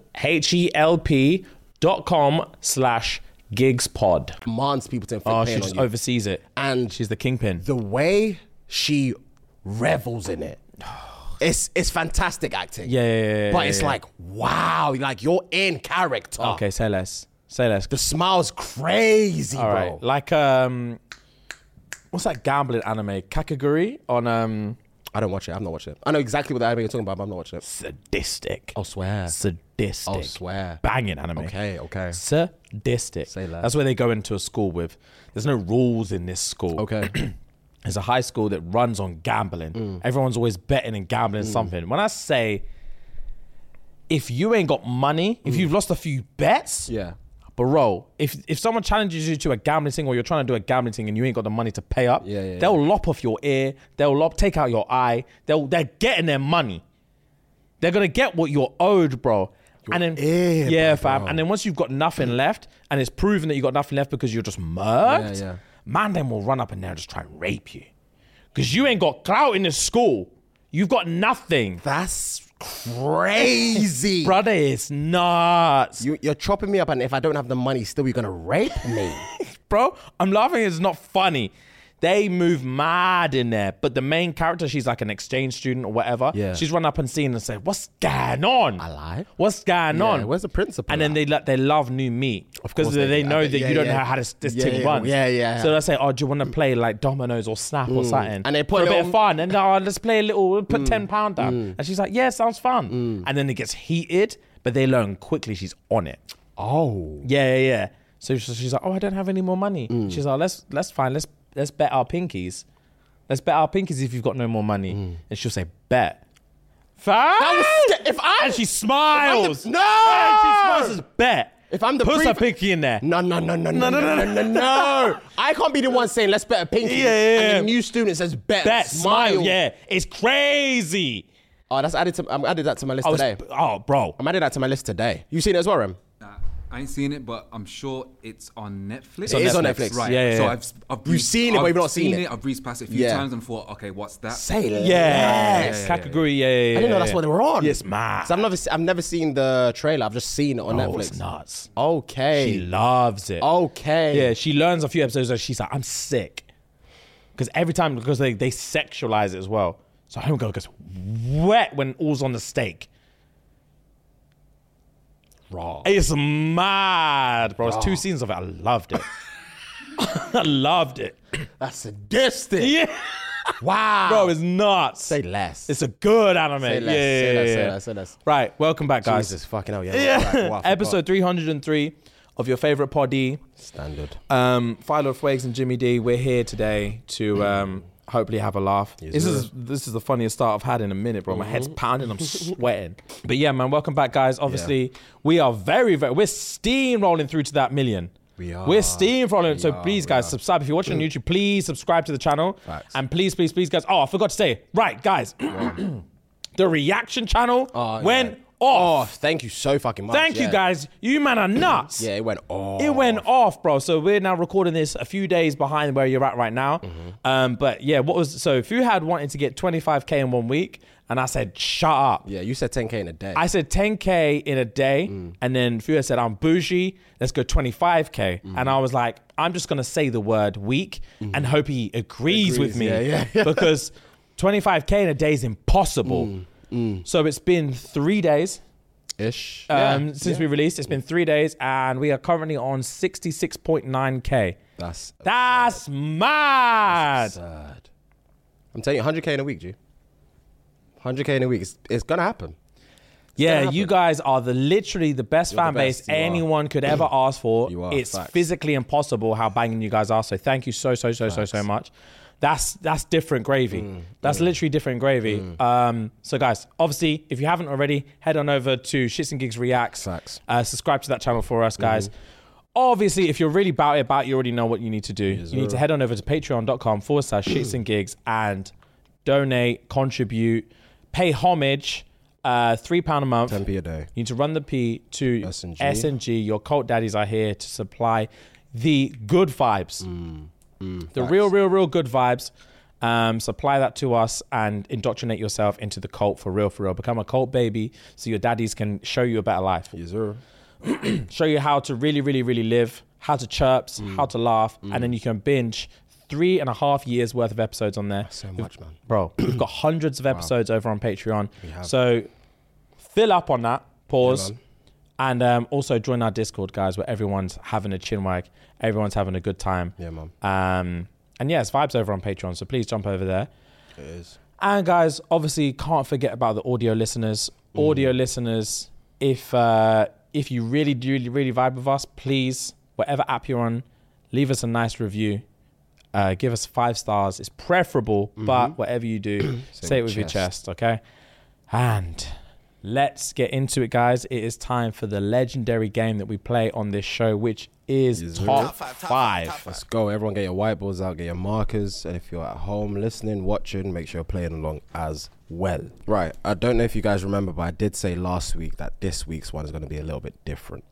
HELP.com/gigspod. Commands people to inflict Oh, pain she on just you. oversees it. And She's the kingpin. the way she revels in it, it's fantastic acting. Yeah. But it's like, wow, like you're in character. Okay, say less. Say less. The smile's crazy, All bro. right. Like, what's that gambling anime? Kakaguri on, I don't watch it. I've not watched it. I know exactly what the anime you're talking about, but I'm not watching it. sadistic. Oh, swear. Sadistic. Oh, swear. Banging anime. Okay. Sadistic. Say less. That's where they go into a school with. There's no rules in this school. Okay. It's a high school that runs on gambling. Everyone's always betting and gambling something. When I say, if you ain't got money, if you've lost a few bets, Yeah. bro, if someone challenges you to a gambling thing or you're trying to do a gambling thing and you ain't got the money to pay up, they'll lop off your ear, take out your eye, they're getting their money. They're gonna get what you're owed, bro. And then ear, fam. bro. And then once you've got nothing left, and it's proven that you got nothing left because you're just murked, Yeah. man, then will run up in there and just try and rape you. Because you ain't got clout in this school. You've got nothing. That's crazy. Brother, it's nuts. You're chopping me up, and if I don't have the money, still you're gonna rape me. Bro, I'm laughing. It's not funny. They move mad in there. But the main character, she's like an exchange student or whatever. Yeah. She's run up and seen and said, what's going on? I lie. What's going on? Where's the principal? And then they love new meat. Because course they they do. know that Yeah, you don't yeah. know how this Yeah, thing yeah, runs. yeah. So they say, oh, do you want to play like dominoes or snap or something? And they put for a a bit little- of fun. And let's play a little, we'll put £10 down. And she's like, yeah, sounds fun. And then it gets heated, but they learn quickly she's on it. Oh. Yeah. So she's like, oh, I don't have any more money. She's like, let's fine. Let's bet our pinkies. Let's bet our pinkies if you've got no more money. And she'll say, bet. And she smiles. No! And she smiles and says, bet. If I'm the Puts her prefect- pinky in there. No. I can't be the one saying, let's bet a pinky. Yeah. And the new student says, bet. Bet, smile. Yeah. It's crazy. Oh, I'm added that to my list today. Bro. I'm added that to my list today. You seen it as well, Rem? I ain't seen it, but I'm sure it's on Netflix. It is on Netflix. Right. Yeah. So I've You've seen it, but you've not seen it. I've breezed past it a few Yeah. times and thought, okay, what's that? Say less. Yes. Kakaguri, yeah. I didn't know that's what they were on. Yes, man. So I've never seen the trailer. I've just seen it on Oh, Netflix. it's nuts. Okay. She loves it. Okay. Yeah, she learns a few episodes and she's like, I'm sick. Because every time, because they sexualize it as well. So Homegirl gets wet when all's on the stake. Raw. It's mad, bro. It's 2 seasons of it. I loved it. I loved it. That's sadistic. Yeah. Wow. Bro, it's nuts. Say less. It's a good anime. Say less. Yeah. Say less. Right, welcome back, guys. Jesus fucking hell. Yeah. Yeah. Right, wow, I forgot. Episode 303 of your favorite poddy. Standard. Philo Fwags and Jimmy D. We're here today to hopefully have a laugh. This is the funniest start I've had in a minute, bro. My head's pounding, I'm sweating. But yeah, man, welcome back, guys. Obviously, we are we're steamrolling through to that million. We are. We're steamrolling. So please, guys, subscribe. If you're watching on YouTube, please subscribe to the channel. Facts. And please, guys. Oh, I forgot to say. Right, guys. The reaction channel went off. Oh, thank you so fucking much. Thank you, guys. You man are nuts. Yeah, it went off. It went off, bro. So we're now recording this a few days behind where you're at right now. But yeah, so Fuhad wanted to get 25K in 1 week, and I said, shut up. Yeah, you said 10K in a day. I said 10K in a day, and then Fuhad said, I'm bougie, let's go 25K. And I was like, I'm just gonna say the word week and hope he agrees with me. Yeah. Because 25K in a day is impossible. So it's been 3 days. Ish. Since we released. It's been 3 days, and we are currently on 66.9K. That's mad. absurd. I'm telling you, 100K in a week, G. 100K in a week. It's gonna happen. Yeah, happen. you guys are literally the best fan the best, base you are. anyone could ever ask for. You are, It's facts. physically impossible how banging you guys are. So thank you so much. That's different gravy. That's literally different gravy. So guys, obviously, if you haven't already, head on over to Shits and Gigs Reacts. Facts. Subscribe to that channel for us, guys. Obviously, if you're really about it, you already know what you need to do. You need to head on over to patreon.com/Shits and Gigs and donate, contribute, pay homage. £3 a month. 10p a day. You need to run the P to S&G. S&G. Your cult daddies are here to supply the good vibes. The real good vibes. Supply that to us and indoctrinate yourself into the cult for real. Become a cult baby so your daddies can show you a better life. Yes, sir. Show you how to really live, how to chirps, how to laugh, and then you can binge 3.5 years worth of episodes on there. So much, man. Bro, we've got hundreds of episodes over on Patreon. So fill up on that, pause, and also join our Discord, guys, where everyone's having a chinwag, everyone's having a good time. Yeah, man. And yeah, it's vibes over on Patreon, so please jump over there. It is. And guys, obviously can't forget about the audio listeners. Audio listeners, if you really vibe with us, please, whatever app you're on, leave us a nice review. Give us 5 stars. It's preferable, but whatever you do, say it with your chest, okay? And let's get into it, guys. It is time for the legendary game that we play on this show, which is Top 5. Let's go. Everyone get your whiteboards out, get your markers. And if you're at home listening, watching, make sure you're playing along as well. Right. I don't know if you guys remember, but I did say last week that this week's one is going to be a little bit different.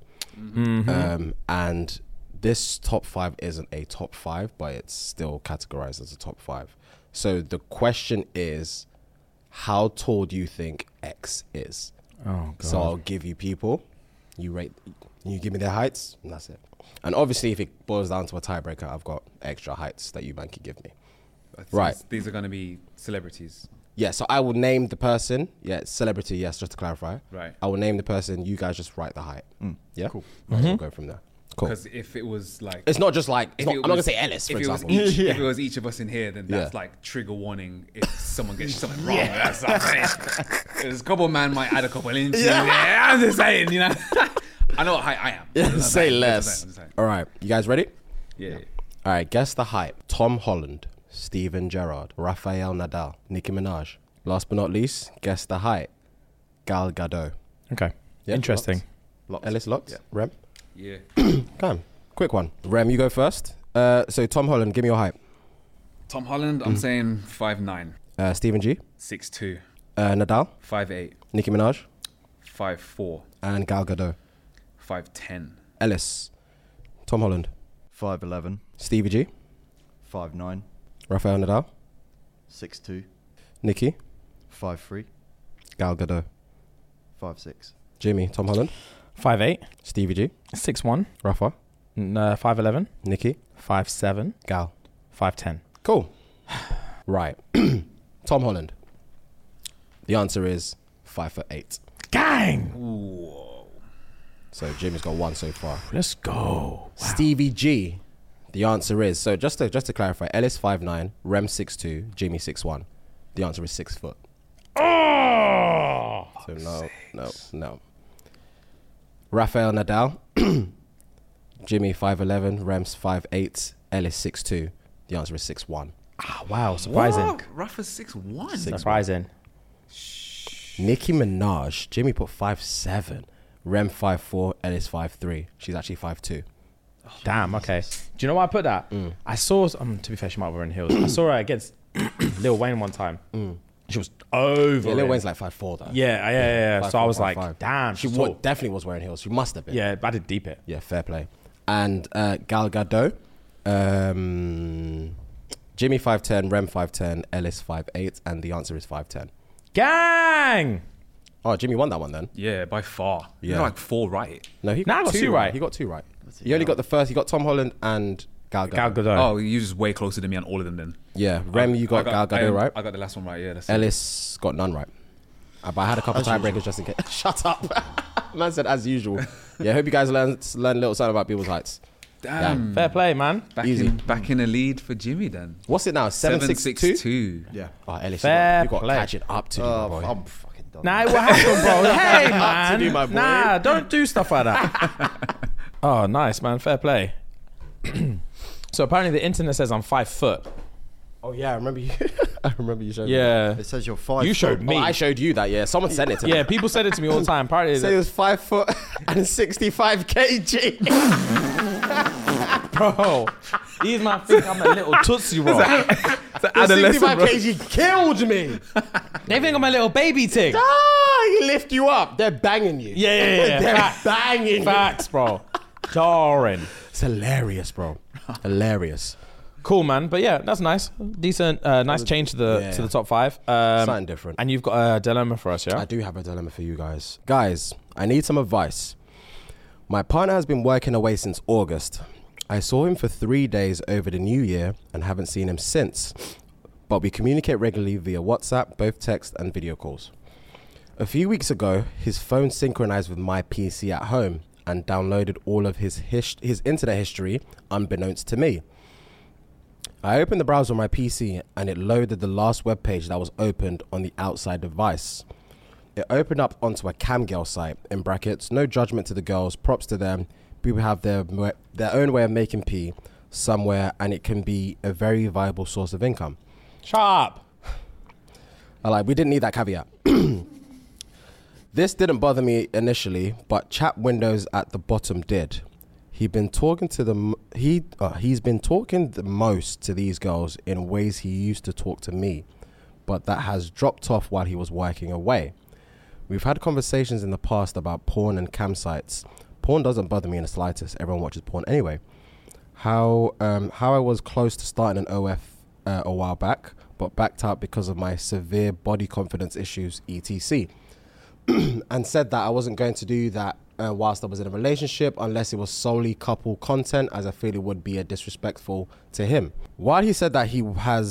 And this top 5 isn't a top 5, but it's still categorized as a top 5. So the question is, how tall do you think X is? Oh, God. So I'll give you people. You rate. You give me their heights, and that's it. And obviously, if it boils down to a tiebreaker, I've got extra heights that you man can give me. Right. These are going to be celebrities. Yeah, so I will name the person. Yeah, celebrity, yes, just to clarify. Right. I will name the person. You guys just write the height. Yeah? Cool. We'll go from there. Cool. Because if it was like... It's not just like... if I'm it not going to was- say Ellis, for if it was example. each- If it was each of us in here, then that's Yeah. like trigger warning if someone gets something wrong. That's what I'm saying. There's a couple of man might add a couple inches. Yeah, I'm just saying, you know. I know what height I am. I'm just Say saying, less. I'm just saying. All right. You guys ready? Yeah. All right. Guess the height. Tom Holland, Steven Gerrard, Rafael Nadal, Nicki Minaj. Last but not least, guess the height. Gal Gadot. Okay. Yeah, Interesting. Ellis locked? Rem? Yeah. Come on. Quick one. Rem, you go first. So Tom Holland, give me your height. Tom Holland, I'm saying 5'9", Stephen G. 6'2", Nadal, 5'8", Nicki Minaj, 5'4", and Gal Gadot. 5'10". Ellis, Tom Holland, 5'11", Stevie G, 5'9", Rafael Nadal, 6'2", Nicki, 5'3", Gal Gadot. 5'6". Jimmy, Tom Holland, 5'8", Stevie G, 6'1", Rafa, 5'11", Nicki, 5'7", Gal. 5'10". Cool. Right. Tom Holland. The answer is 5'8". Gang! So Jimmy's got 1 so far. Let's go. Stevie G. The answer is, so just to clarify, Ellis 5'9", Rem 6'2", Jimmy 6'1". The answer is 6 foot. Oh! So no. Rafael Nadal, Jimmy 5'11", Rem's 5'8", Ellis 6'2". The answer is 6'1". Ah, wow, surprising. What? Rafa's 6'1". Surprising. Nicki Minaj, Jimmy put 5'7", Rem 5'4", Ellis 5'3". She's actually 5'2". Damn, okay. Do you know why I put that? I saw, to be fair, she might be wearing heels. I saw her against Lil Wayne one time. She was over Yeah, Lil it. Wayne's like 5'4" though. Yeah. 5'4", So I was 5'5". like, damn, She she's tall. definitely was wearing heels. She must have been. Yeah, but I did deep it. Yeah, fair play. And Gal Gadot, Jimmy 5'10", Rem 5'10", Ellis 5'8", and the answer is 5'10". Gang! Oh, Jimmy won that one then. Yeah, by far. Yeah. You're like 4 right. No, he Nah, I got got 2 2 right. right. He got 2 right. He only got the first. He got Tom Holland and Gal Gadot. Gal Gadot. Oh, you're just way closer than me on all of them then. Yeah, Rem, you got Gal Gadot right. I got the last one right, yeah. That's it. Ellis got none right. But I had a couple tiebreakers just in case. Shut up. Man said as usual. Yeah, hope you guys learn a little something about people's heights. Damn. Fair play, man. Easy. Back in the lead for Jimmy then. What's it now? 7'6"2"? 7'6'2". Yeah. Oh, Ellis, Fair you got to play. catch it up to you, my boy. I'm fucking done. Nah, what happened, bro? Hey, man. you, my boy. Nah, don't do stuff like that. Oh, nice, man. Fair play. So apparently the internet says I'm 5 foot. Oh yeah, I remember you. I remember you showed me. Yeah. It says you're 5 You foot. showed me. Oh, I showed you that. Yeah, someone sent it to me. Yeah, people said it to me all the time. Apparently, Say he was 5 foot and 65 kg. bro, these man think I'm a little tootsie roll. The 65 kg killed me. They think I'm a little baby thing. Ah, he lift you up, they're banging you. Yeah. They're Facts. banging Facts, bro. Jarring. It's hilarious, bro. Hilarious. Cool, man. But yeah, that's nice. Decent, nice change to the top 5. Something different. And you've got a dilemma for us, yeah? I do have a dilemma for you guys. Guys, I need some advice. My partner has been working away since August. I saw him for 3 days over the new year and haven't seen him since. But we communicate regularly via WhatsApp, both text and video calls. A few weeks ago, his phone synchronized with my PC at home and downloaded all of his internet history unbeknownst to me. I opened the browser on my PC and it loaded the last web page that was opened on the outside device. It opened up onto a camgirl site, in brackets, no judgment to the girls, props to them. People have their own way of making pee somewhere and it can be a very viable source of income. Shut up. We didn't need that caveat. This didn't bother me initially, but chat windows at the bottom did. He's been talking the most to these girls in ways he used to talk to me, but that has dropped off while he was working away. We've had conversations in the past about porn and cam sites. Porn doesn't bother me in the slightest. Everyone watches porn anyway. How I was close to starting an OF a while back, but backed out because of my severe body confidence issues, etc. And said that I wasn't going to do that whilst I was in a relationship unless it was solely couple content, as I feel it would be disrespectful to him. While he said that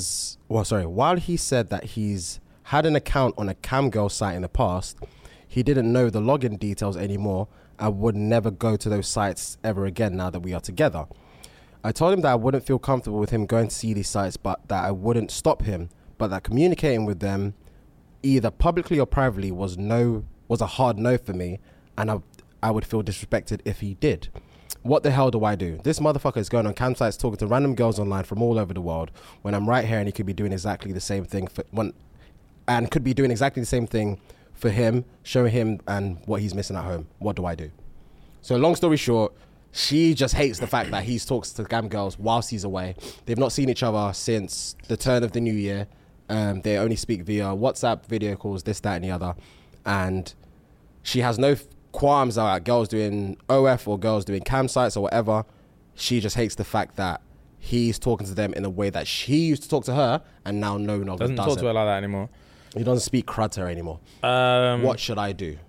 he's had an account on a camgirl site in the past, he didn't know the login details anymore and would never go to those sites ever again now that we are together. I told him that I wouldn't feel comfortable with him going to see these sites, but that I wouldn't stop him, but that communicating with them either publicly or privately was a hard no for me, and I would feel disrespected if he did. What the hell do I do? This motherfucker is going on cam sites talking to random girls online from all over the world when I'm right here and he could be doing exactly the same thing for him, showing him and what he's missing at home. What do I do? So long story short, she just hates the fact that he talks to cam girls whilst he's away. They've not seen each other since the turn of the new year. They only speak via WhatsApp, video calls, this, that, and the other. And she has no qualms about girls doing OF or girls doing cam sites or whatever. She just hates the fact that he's talking to them in a way that she used to talk to her, and now no one Doesn't talk to her like that anymore. He doesn't speak crud to her anymore. What should I do?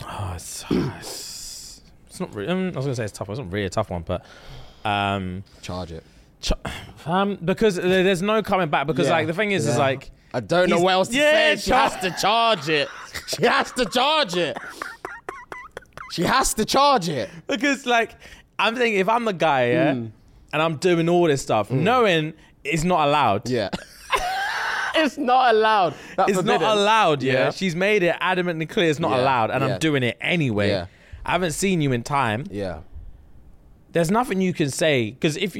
It's not really, I was going to say it's tough. It's not really a tough one, but Charge it. because there's no coming back. Because Yeah. like the thing is like I don't know what else to say. She char- has to charge it. She has to charge it. She has to charge it. because like I'm thinking if I'm the guy, and I'm doing all this stuff, knowing it's not allowed. Yeah. It's not allowed. That's It's forbidden. not allowed, yeah? Yeah. She's made it adamantly clear it's not Yeah, allowed, and yeah. I'm doing it anyway. Yeah. I haven't seen you in time. Yeah. There's nothing you can say, because if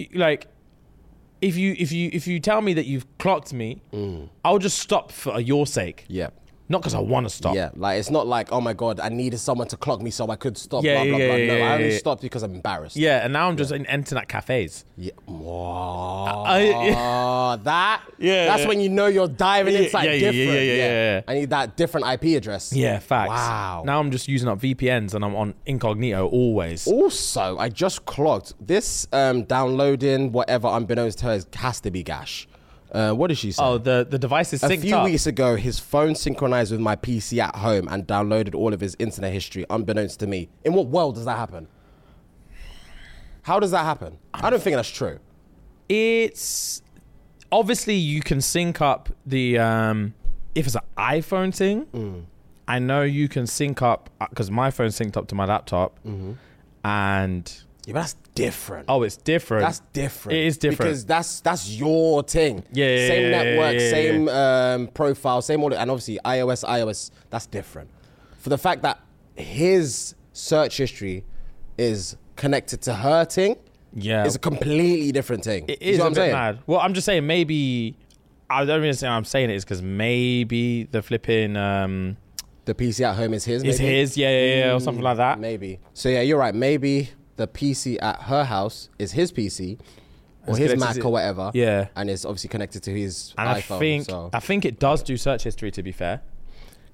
you tell me that you've clocked me, I'll just stop for your sake. Yeah. Not because I want to stop. Yeah, like it's not like, oh my God, I needed someone to clock me so I could stop, Yeah, blah, blah, yeah, blah. yeah, No, yeah, I only yeah. stopped because I'm embarrassed. Yeah, and now I'm just entering at cafes. Yeah. Wow. Yeah, That's yeah. when you know you're diving Yeah, inside yeah, yeah, different. yeah. I need that different IP address. Yeah, facts. Wow. Now I'm just using up VPNs and I'm on incognito always. Also, I just clocked this downloading whatever unbeknownst to her has to be Gash. What did she say? Oh, the device is synced A few up. weeks ago, his phone synchronized with my PC at home and downloaded all of his internet history unbeknownst to me. In what world does that happen? How does that happen? I don't think that's true. It's obviously you can sync up the if it's an iPhone thing. I know you can sync up because my phone synced up to my laptop, and Yeah, but that's different. oh, it's different. That's different. It is different Because that's your thing. Yeah, Same yeah, network, yeah, same profile, same all, and obviously iOS, that's different. For the fact that his search history is connected to her thing, Yeah, it's a completely different thing. it You is know a what I'm bit saying? mad. Well, I'm just saying maybe I don't really say I'm saying it is because maybe the flipping The PC at home is his. is maybe? his, yeah, or something like that. Maybe. So yeah, you're right. Maybe the PC at her house is his PC or It's his connected Mac to- or whatever. Yeah. And it's obviously connected to his And iPhone. I think so. it does do search history, to be fair,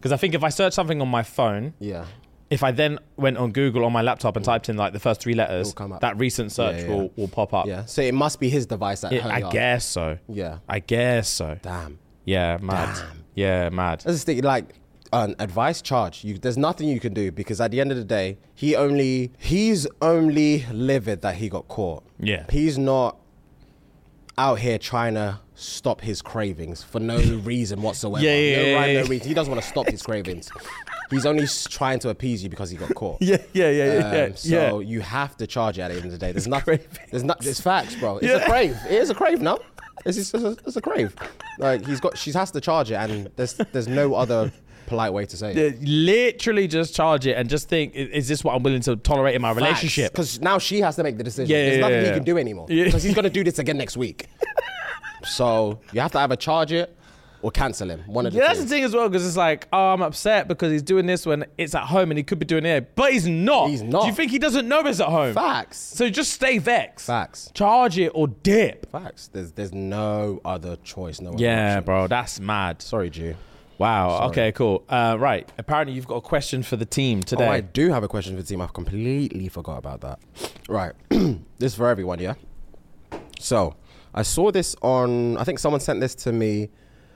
Because I think if I search something on my phone, Yeah. if I then went on Google on my laptop and typed in like the first 3 letters, come up. that recent search Yeah, yeah. will pop up. Yeah. So it must be his device that hurt I you up. guess so. Yeah. I guess so. Damn. Yeah, mad. Damn. Yeah, mad. That's the thing, like advice charge. There's nothing you can do because at the end of the day, he's only livid that he got caught. Yeah. He's not out here trying to stop his cravings for no reason whatsoever. Yeah. No reason. He doesn't want to stop his cravings. He's only trying to appease you because he got caught. Yeah. So you have to charge it at the end of the day. There's nothing. It's facts, bro. It's a crave. It is a crave, no? It's a crave. Like she has to charge it, and there's no other polite way to say it. Literally just charge it and just think, is this what I'm willing to tolerate in my relationship? Because now she has to make the decision. Yeah, There's nothing yeah. he can do anymore. Yeah. Because he's going to do this again next week. So you have to either charge it or cancel him. One of the Yeah, that's two. the thing as well, because it's like, oh, I'm upset because he's doing this when it's at home and he could be doing it, but he's not. He's not. Do you think he doesn't know it's at home? Facts. So just stay vexed. Facts. Charge it or dip. Facts. There's no other choice. No other Yeah, option. bro, that's mad. Sorry, Jew. Wow. Sorry. Okay, cool. Right. Apparently, you've got a question for the team Oh, I today. do have a question for the team. I've completely forgot about that. Right. This is for everyone, yeah? So, I saw this on... I think someone sent this to me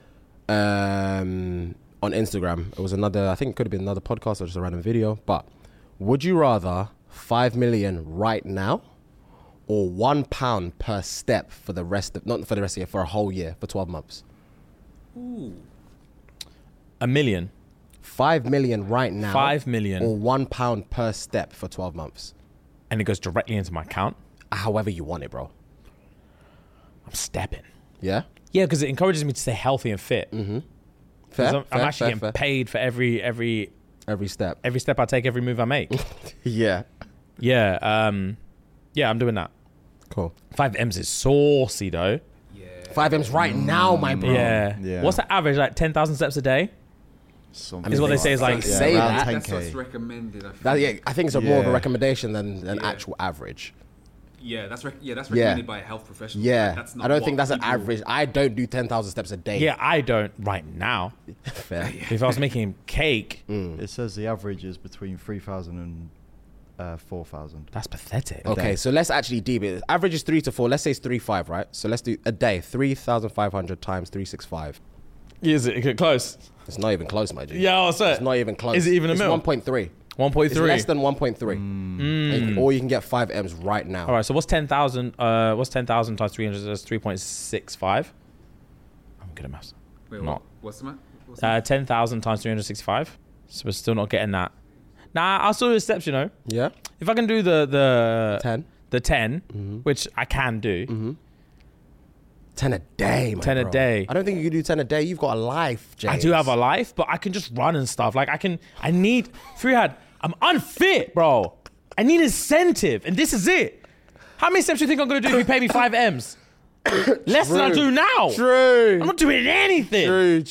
on Instagram. It was another... I think it could have been another podcast or just a random video. But would you rather 5 million right now or £1 per step for the rest of... Not for the rest of the year, for a whole year, for 12 months? Ooh. $1 million. 5 million right now. 5 million. Or £1 per step for 12 months. And it goes directly into my account. However you want it, bro. I'm stepping. Yeah? Yeah, because it encourages me to stay healthy and fit. Fair? I'm actually getting paid for every Every step. step I take, every move I make. Yeah. Yeah, I'm doing that. Cool. 5 M's is saucy though. 5 M's right now, my bro. Yeah. Yeah. What's the average? Like 10,000 steps a day? Something Is what they say is like- Say around that. 10K. That's what's recommended. I think. I think it's more of a Yeah. recommendation than an Yeah. actual average. That's recommended by a health professional. Yeah. That's not I don't what think that's an people- average. I don't do 10,000 steps a day. Yeah, I don't right now. Fair. If I was making cake, It says the average is between 3,000 and 4,000. that's pathetic. Okay, so let's actually deep it. Average is 3 to 4. Let's say it's 3-5, right? So let's do a day. 3,500 times 365. Is it close? It's not even close, my G. Yeah, I'll say. It's not even close. Is it even a it's mil? 1.3. 1.3. It's less than 1.3. Or you can get 5 M's right now. All right, so what's 10,000? What's 10,000 times 300? That's 3.65. I'm good at maths. Wait, Not. what's the math? 10,000 times 365. So we're still not getting that. Nah, I'll still do the steps, you know. Yeah? If I can do the 10. the 10, which I can do. 10 a day, man. 10 a day. I don't think you can do 10 a day. You've got a life, James. I do have a life, but I can just run and stuff. Like I need Freehand. I'm unfit, bro. I need incentive, and this is it. How many steps do you think I'm gonna do if you pay me 5 M's? Less than I do now. True. I'm not doing anything.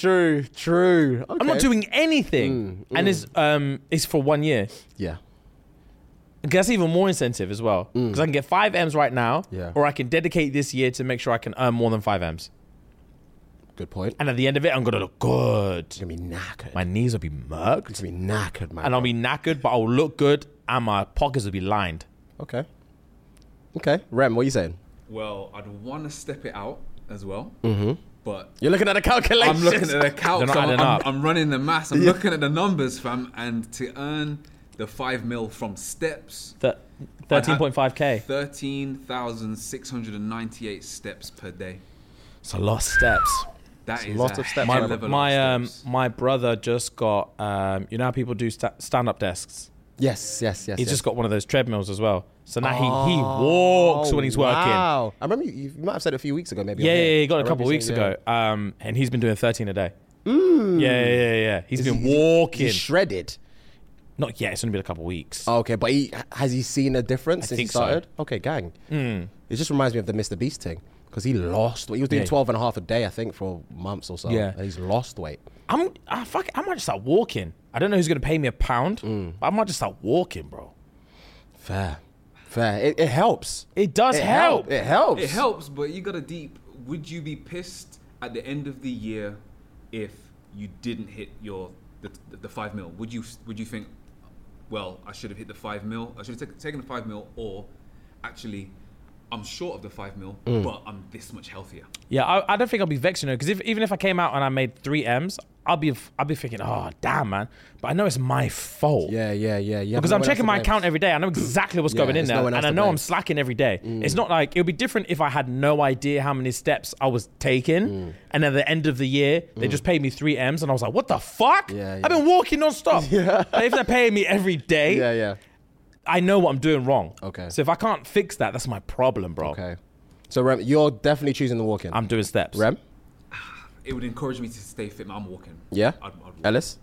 True. Okay. I'm not doing anything, and it's for 1 year. Yeah. That's even more incentive as well, because I can get 5 M's right now, Yeah. or I can dedicate this year to make sure I can earn more than 5 M's. Good point. And at the end of it, I'm gonna look good. It's going to be knackered. My knees will be murked, It's going to be knackered, man. and I'll be knackered, but I'll look good, and my pockets will be lined. Okay. Rem, what are you saying? Well, I'd want to step it out as well. But You're looking at the calculation. I'm looking at the calc. They're not so adding up. I'm running the maths. I'm looking at the numbers, fam. And to earn the 5 mil from steps, 13.5k. 13,698 steps per day. It's a lot of steps. That is a lot a of steps. hell My of a lot my of steps. my brother just got you know how people do stand up desks. Yes. He's just got one of those treadmills as well. So now he walks when he's working. Wow. I remember you might have said it a few weeks ago, maybe. Yeah, he got I a couple remember you weeks saying, ago. And he's been doing 13 a day. Yeah. He's been walking. He's shredded. Not yet. It's only been a couple weeks. Oh, okay, but has he seen a difference since he think so. started? Okay, gang. It just reminds me of the Mr. Beast thing because he lost weight. He was doing Yeah. 12 and a half a day, I think, for months or so. Yeah. And he's lost weight. I might just start walking. I don't know who's gonna pay me £1, but I might just start walking, bro. Fair. It helps. It does help. It helps. It helps, but you got to deep. Would you be pissed at the end of the year if you didn't hit your the 5 mil, would you think, well, I should have hit the 5 mil, I should have taken the 5 mil, or actually I'm short of the 5 mil, but I'm this much healthier? Yeah, I don't think I'll be vexed, because even if I came out and I made 3 M's, I'll be thinking, oh damn, man. But I know it's my fault. Yeah. Because I'm checking my account every day. I know exactly what's going in there, and I know I'm slacking every day. It's not like it would be different if I had no idea how many steps I was taking, and at the end of the year they just paid me 3 M's, and I was like, what the fuck? Yeah. I've been walking non-stop. But if they're paying me every day, I know what I'm doing wrong. Okay. So if I can't fix that, that's my problem, bro. Okay. So Rem, you're definitely choosing the walk-in. I'm doing steps. Rem? It would encourage me to stay fit, but I'm walking. Yeah? I'd walk. Ellis?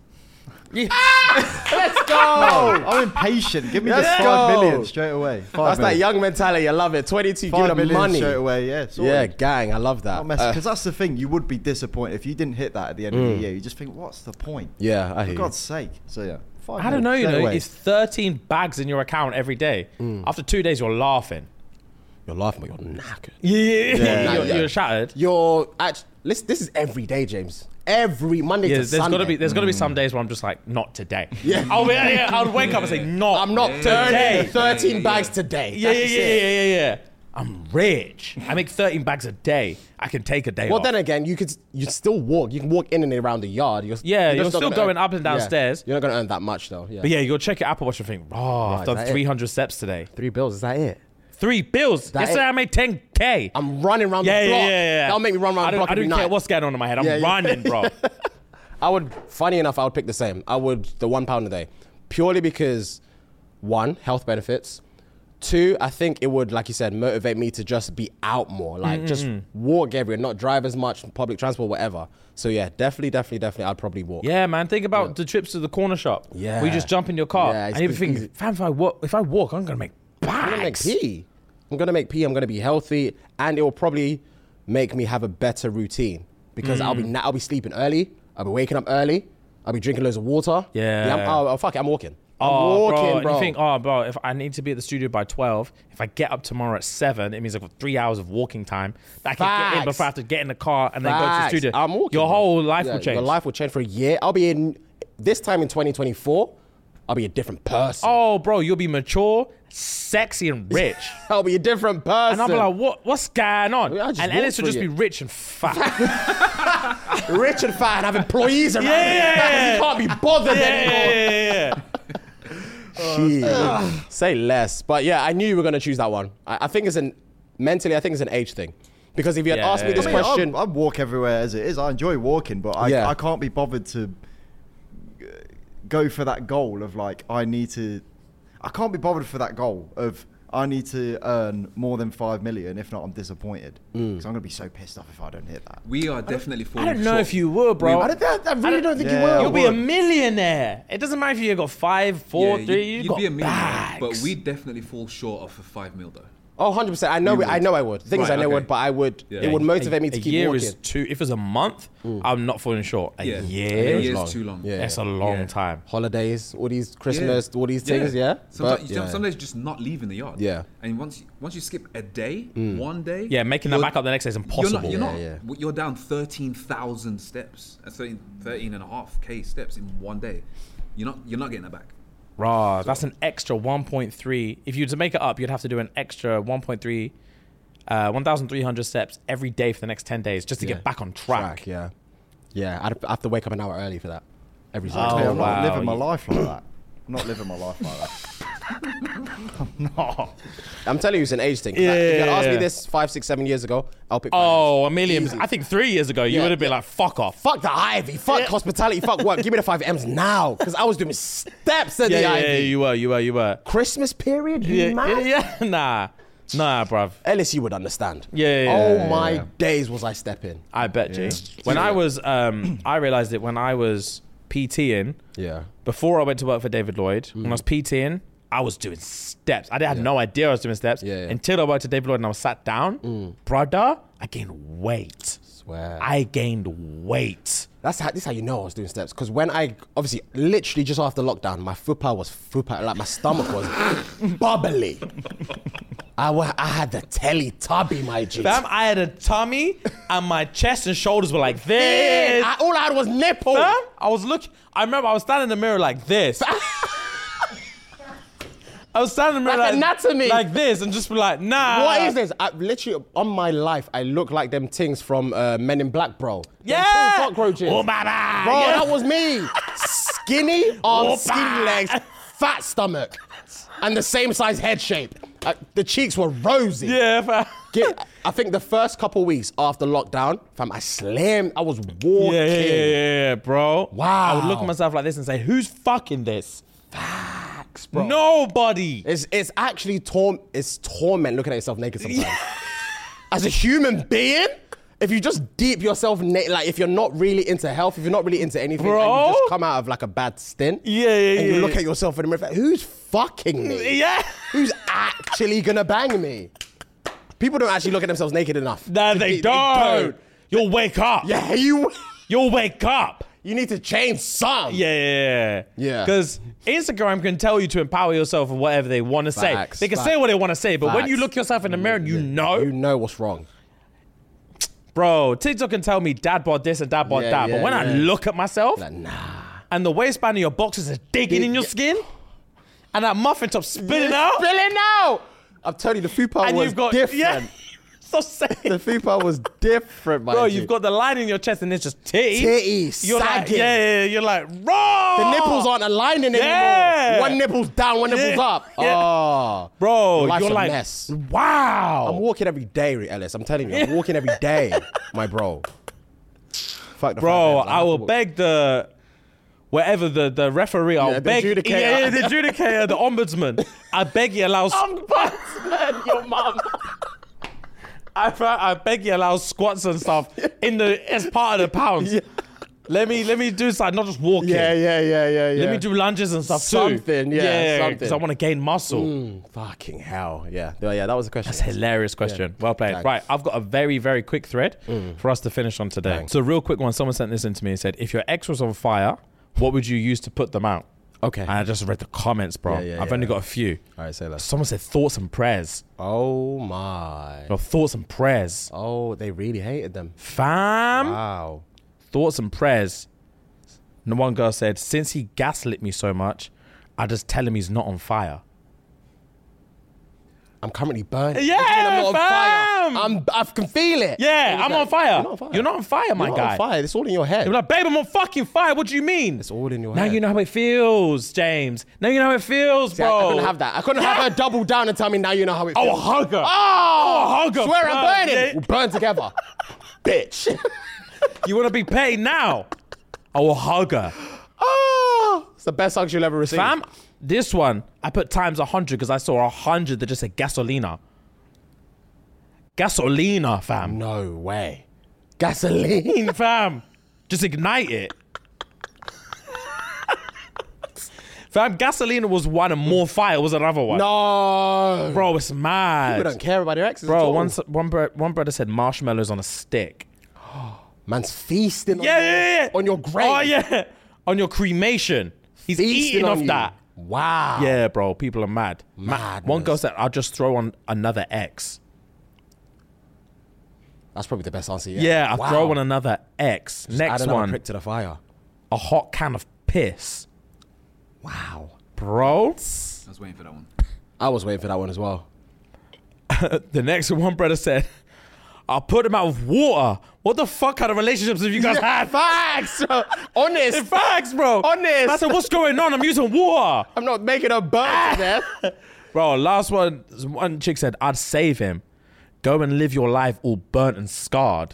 Let's go! I'm impatient. Give me the 5 million straight away. That's that young mentality. I love it. 22, give 5 them million money. straight away, yeah. Yeah, gang. I love that. Because that's the thing. You would be disappointed if you didn't hit that at the end of the year. You just think, what's the point? Yeah, I hear For you. God's sake. So yeah, 5 I don't know, million straight away. it's 13 bags in your account every day. After 2 days, you're laughing. You're laughing, but you're knackered. Yeah, yeah. you're shattered. You're actually, this is every day, James. Every Monday to There's Sunday. gotta be some days where I'm just like, not today. Yeah. I'll wake up and say, not. I'm not today. 13 bags today. Yeah. I'm rich. I make 13 bags a day. I can take a day Well, off. then again, you still walk. You can walk in and around the yard. You're you're still not gonna going earn- up and down stairs. You're not going to earn that much, though. Yeah. But yeah, you'll check your Apple Watch and think, I've is done that it? 300 steps today. 3 bills, is that it? 3 bills. That Yesterday it? I made 10K. I'm running around the block. That'll make me run around the block I every don't care night. what's going on in my head. I'm Yeah. running, bro. Funny enough, I would pick the same. I would the £1 a day. Purely because, 1, health benefits. 2, I think it would, like you said, motivate me to just be out more. Like, just walk everywhere, not drive as much, public transport, whatever. So yeah, definitely, I'd probably walk. Yeah, man. Think about the trips to the corner shop. Yeah. Where you just jump in your car. Yeah, and you it's think, easy. fam, if I walk, I'm going to make bags. I'm gonna make pee. I'm gonna be healthy, and it will probably make me have a better routine because I'll be sleeping early. I'll be waking up early. I'll be drinking loads of water. Yeah. Fuck it. I'm walking. I'm Oh, walking, bro. You think, bro, if I need to be at the studio by 12, if I get up tomorrow at 7, it means I've got 3 hours of walking time. I can get in Facts. before I have to get in the car and then go to the Facts. studio. I'm walking. Your bro. whole life Yeah, will change. Your life will change for a year. I'll be in this time in 2024. I'll be a different person. Oh, bro, you'll be mature, sexy, and rich. I'll be a different person. And I'll be like, what's going on? Yeah, I just And walk Ellis will for just you. be rich and fat. rich and fat and have employees around me. Yeah. You can't be bothered anymore. yeah. Shit. Say less. But yeah, I knew you were going to choose that one. I think mentally, I think it's an age thing. Because if you had asked me this I mean, question. I walk everywhere as it is. I enjoy walking, but I can't be bothered to go for that goal of like, I can't be bothered for that goal of I need to earn more than 5 million. If not, I'm disappointed. Because I'm going to be so pissed off if I don't hit that. We are definitely I falling don't know short. if you will, bro. I really don't think you Yeah. will. You'll be a millionaire. It doesn't matter if you got 5, 4, 3. You'd got be a millionaire, bags. but we definitely fall short of a 5 mil though. Oh, 100%. I know I would. The thing is, Right, I know I okay. would, but I would. Yeah. It would motivate me to a keep year walking. is too. If it's a month, I'm not falling short. A Yeah. year, A year's long. too long. Yeah. that's a long Yeah. time. Holidays, all these Christmas, all these things, yeah. Sometimes, But, some days just not leaving the yard. Yeah. And once you skip a day, one day. Yeah, making that you're- back up the next day is impossible. You're down 13,000 steps, 13.5K steps in one day. You're not getting that back. Raw, that's an extra 1.3. If you were to make it up, you'd have to do an extra 1.3, 1,300 steps every day for the next 10 days just to get back on track. Yeah. Yeah, I'd have to wake up an hour early for that. Every Oh, single Hey, day. I'm wow. not living my life like that. I'm not living my life like that. I'm telling you, it's an age thing. If you had asked me Yeah. this 5, 6, 7 years ago, I'll pick. Oh, a million. Easy. I think 3 years ago, you Yeah, would have been yeah. like, fuck off. Fuck the Ivy. Fuck hospitality. Fuck work. Give me the 5 M's now, because I was doing steps at the Ivy. you were. Christmas period. You mad? Nah, bruv. Ellis, you would understand. Yeah. Oh my days, was I stepping? I bet you. When I was, I realized it when I was PTing. Yeah. Before I went to work for David Lloyd, when I was PTing, I was doing steps. I had no idea I was doing steps until I worked at David Lloyd and I was sat down. Brother, I gained weight. Swear. I gained weight. This is how you know I was doing steps. Because when I, obviously, literally just after lockdown, my foot power was like my stomach was bubbly. I had the Teletubby, my G. Fam, I had a tummy and my chest and shoulders were like this. All I had was nipple. Fam, I remember I was standing in the mirror like this. I was standing in the mirror Like anatomy. like this and just be like, nah. What is this? Literally, on my life, I look like them things from Men in Black, bro. Yeah. Them two cockroaches. Oh, mama. Bro, Yeah. that was me. Skinny arms, Oh, skinny legs, fat stomach, and the same size head shape. The cheeks were rosy. Yeah, fam. I think the first couple weeks after lockdown, fam, I slimmed. I was walking. Yeah, bro. Wow. I would look at myself like this and say, who's fucking this? Facts, bro. Nobody. It's actually torment looking at yourself naked sometimes. As a human being, if you just deep yourself, like if you're not really into health, if you're not really into anything, Bro. and you just come out of like a bad stint, and you look at yourself in the mirror, like, who's fucking me? Yeah. Who's actually gonna bang me? People don't actually look at themselves naked enough. Nah, they don't. You'll wake up. Yeah, You'll wake up. you need to change some. Yeah. Yeah. Because Instagram can tell you to empower yourself with whatever they want to say. Facts, They can facts. say what they want to say, but when you Facts. look yourself in the mirror, you know. what's wrong. Bro, TikTok can tell me dad bod this and dad bod Yeah, that, but yeah, when I yeah. look at myself Like, nah. and the waistband of your boxers is digging in your skin and that muffin top spilling out Spilling out. I'm telling you, the fupa and was you've got different. Yeah, stop saying. The fupa was different, my Bro, G. you've got the line in your chest and it's just titty. You're like, sagging. yeah, you're like, raw. The nipples aren't aligning anymore. Yeah. One nipple's down, one nipple's Yeah. up. Yeah. Oh. Bro, Life's you're a like, mess. wow. I'm walking every day, Ellis. I'm telling you, I'm walking every day, my bro. Fuck the Bro, fact that I will have to walk. beg the whatever the referee, I'll the beg adjudicator. Yeah, the adjudicator, the ombudsman. I beg you allow Ombudsman, your mum. I beg you allow squats and stuff as part of the pounds. Yeah. Let me do something, not just walking. Yeah. Let me do lunges and stuff too. Something, yeah, something. because I want to gain muscle. Fucking hell, yeah. Yeah, that was the question. That's a hilarious question. Well played. Thanks. Right, I've got a very, very quick thread for us to finish on today. Thanks. So, real quick one. Someone sent this in to me and said, if your ex was on fire, what would you use to put them out? Okay. And I just read the comments, bro. Yeah, I've only got a few. All right, say that. Someone said thoughts and prayers. Oh, my. Your thoughts and prayers. Oh, they really hated them. Fam. Wow. Thoughts and prayers. And one girl said, since he gaslit me so much, I just tell him he's not on fire. I'm currently burning. Yeah, I'm not fam. on fire. I can feel it. Yeah, And I'm he's on fire. You're not on fire. You're not on fire, my You're not guy. on fire. It's all in your head. You're like, babe, I'm on fucking fire. What do you mean? It's all in your Now head. you know how it feels, James. Now you know how it feels, See, bro. I couldn't have that. I couldn't have her double down and tell me now you know how it feels. Oh, hug her. Oh, hug her. Swear Burn. I'm burning. Yeah. We'll burn together. Bitch. You want to be paid now? I will hug her. Oh, it's the best hug you'll ever receive. Fam, this one, I put times 100 because I saw 100 that just said gasolina. Gasolina, fam. No way. Gasoline. Fam, just ignite it. Fam, gasolina was one and more fire was another one. No. Bro, it's mad. People don't care about their exes. Bro, at all. one brother said marshmallows on a stick. Man's feasting Yeah. on your grave. Oh, yeah. On your cremation. He's Feasting eating on off you. that. Wow. Yeah, bro, people are mad. Madness. One girl said, I'll just throw on another X. That's probably the best answer yet. Yeah, I'll Wow. throw on another X. Add Next another one, prick to the fire. a hot can of piss. Wow. Bro. I was waiting for that one. I was waiting for that one as well. The next one brother said, I'll put him out with water. What the fuck kind of relationships have you guys had? Facts. Honest. Facts, bro. Honest. I said, what's going on? I'm using water. I'm not making a burn to death. Bro, last one chick said, I'd save him. Go and live your life all burnt and scarred.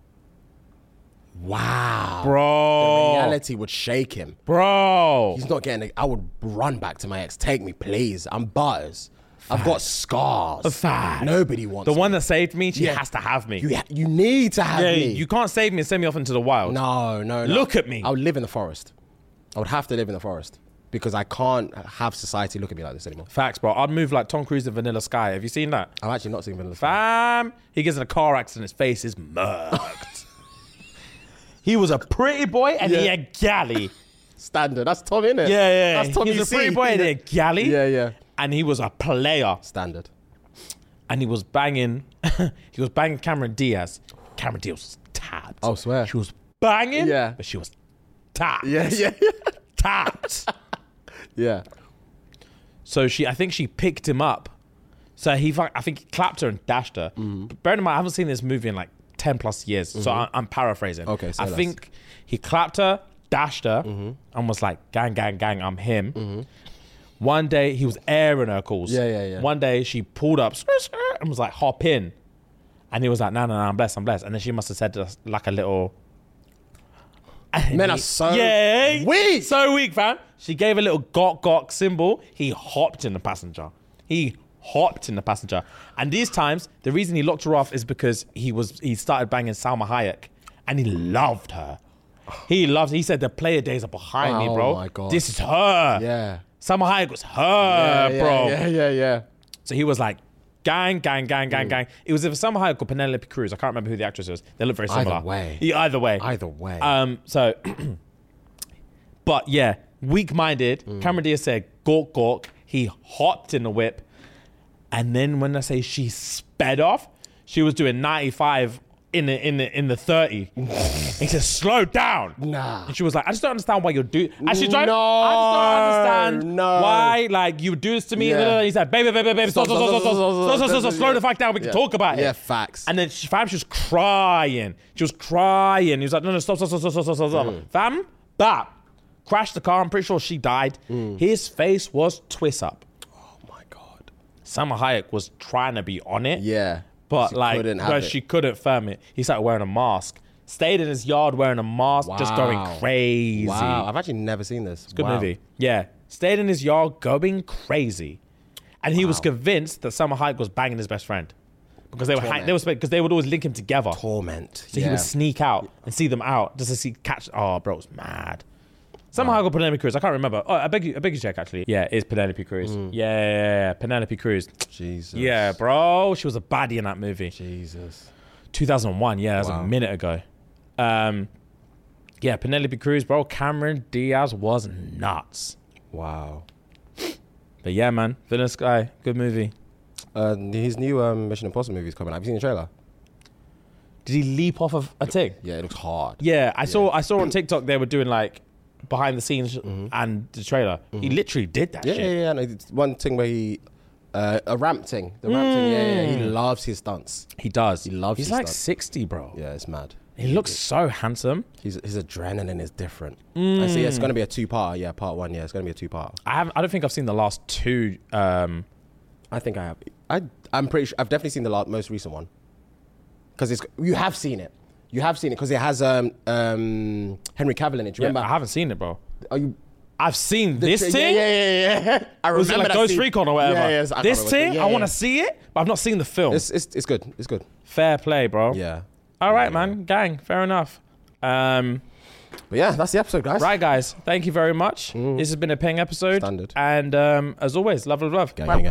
Wow. Bro. Reality would shake him. Bro. He's not getting it. I would run back to my ex. Take me, please. I'm butters. I've got scars. Fact. Nobody wants The me. one that saved me, she Yeah. has to have me. You need to have Yeah, me. you can't save me and send me off into the wild. No. Look at me. I would live in the forest. I would have to live in the forest because I can't have society look at me like this anymore. Facts, bro. I'd move like Tom Cruise in Vanilla Sky. Have you seen that? I'm actually not seeing Vanilla Sky. Fam, he gets in a car accident, his face is murked. He was a pretty boy and he had galley. Standard. That's Tom, innit? Yeah. That's Tommy He was a pretty C. boy and he had galley. Yeah. And he was a player. Standard. and he was banging Cameron Diaz. Cameron Diaz was tapped. Oh, swear. She was banging, Yeah. but she was tapped. Yeah. Tapped. Yeah. So I think she picked him up. So I think he clapped her and dashed her. Bear in mind, I haven't seen this movie in like 10 plus years, so I'm paraphrasing. Okay, say I less. think he clapped her, dashed her, and was like, gang, gang, gang, I'm him. One day, he was airing her calls. Yeah. One day, she pulled up and was like, hop in. And he was like, no, I'm blessed. And then she must have said like a little... Men are so weak. So weak, fam. She gave a little gok symbol. He hopped in the passenger. And these times, the reason he locked her off is because he started banging Salma Hayek, and he loved her. He said the player days are behind me, bro. Oh my God. This is her. Yeah. Salma Hayek was her, bro. Yeah. So he was like, gang. It was either Salma Hayek or Penelope Cruz. I can't remember who the actress was. They look very similar. Either way. Either way. So, but yeah, weak-minded. Cameron Diaz said, gawk. He hopped in the whip. And then when I say she sped off, she was doing 95 in the 30. He said, slow down. Nah. And she was like, I just don't understand why you're doing. As she's driving, No. I just don't understand No. why, like, you would do this to me. Yeah. He said, baby, stop, slow the fuck down. We can talk about it. Yeah, facts. And then she was crying. He was like, no, stop. Fam, bap. Crashed the car. I'm pretty sure she died. His face was twist up. Oh my God. Salma Hayek was trying to be on it. Yeah. But She like, couldn't have it. she couldn't firm it. He started wearing a mask. Stayed in his yard wearing a mask, just going crazy. Wow, I've actually never seen this. Good movie. Yeah. Stayed in his yard going crazy. And he was convinced that Salma Hayek was banging his best friend. Because they would always link him together. Torment. So he would sneak out and see them out just to catch. Oh, bro, it's mad. Somehow I got Penelope Cruz. I can't remember. Oh, I beg you check actually. Yeah, it's Penelope Cruz. Yeah, Penelope Cruz. Jesus. Yeah, bro. She was a baddie in that movie. Jesus. 2001. Yeah, that was a minute ago. Yeah, Penelope Cruz, bro. Cameron Diaz was nuts. Wow. But yeah, man. Vanilla Sky, good movie. His new Mission Impossible movie is coming out. Have you seen the trailer? Did he leap off of a thing? Yeah, it looks hard. Yeah, I saw on TikTok they were doing like behind the scenes and the trailer. He literally did that shit. Yeah. No, it's one thing where he a ramp thing. The ramp thing. Yeah. He loves his stunts. He does. He loves He's his like stunts. 60, bro. Yeah, it's mad. He looks so handsome. His adrenaline is different. I see. It's going to be a 2-part. Yeah, part 1. Yeah, it's going to be a 2-part. I don't think I've seen the last two. I think I have. I'm pretty sure I've definitely seen the most recent one. Because you have seen it. You have seen it because it has Henry Cavill in it. Do you remember? I haven't seen it, bro. Are you? I've seen this thing. Yeah. I Was it remember like that Ghost scene. Recon or whatever? Yeah, I this can't remember. thing, Yeah, I want to see it, but I've not seen the film. It's good. It's good. Fair play, bro. Yeah. All right, man. Gang. Fair enough. But yeah, that's the episode, guys. Right, guys. Thank you very much. This has been a paying episode. Standard. And as always, love. Gang.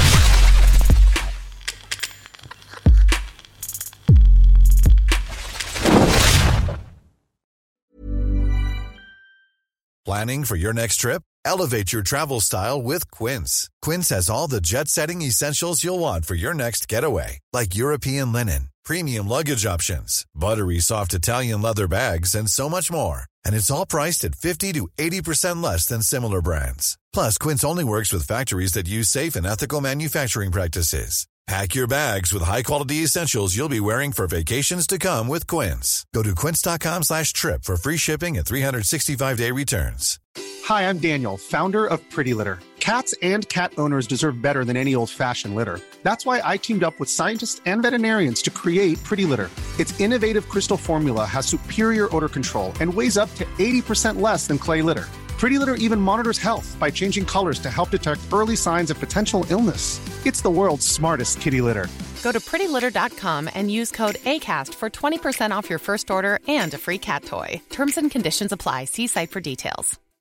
Planning for your next trip? Elevate your travel style with Quince. Quince has all the jet-setting essentials you'll want for your next getaway, like European linen, premium luggage options, buttery soft Italian leather bags, and so much more. And it's all priced at 50 to 80% less than similar brands. Plus, Quince only works with factories that use safe and ethical manufacturing practices. Pack your bags with high-quality essentials you'll be wearing for vacations to come with Quince. Go to quince.com/trip for free shipping and 365-day returns. Hi, I'm Daniel, founder of Pretty Litter. Cats and cat owners deserve better than any old-fashioned litter. That's why I teamed up with scientists and veterinarians to create Pretty Litter. Its innovative crystal formula has superior odor control and weighs up to 80% less than clay litter. Pretty Litter even monitors health by changing colors to help detect early signs of potential illness. It's the world's smartest kitty litter. Go to prettylitter.com and use code ACAST for 20% off your first order and a free cat toy. Terms and conditions apply. See site for details.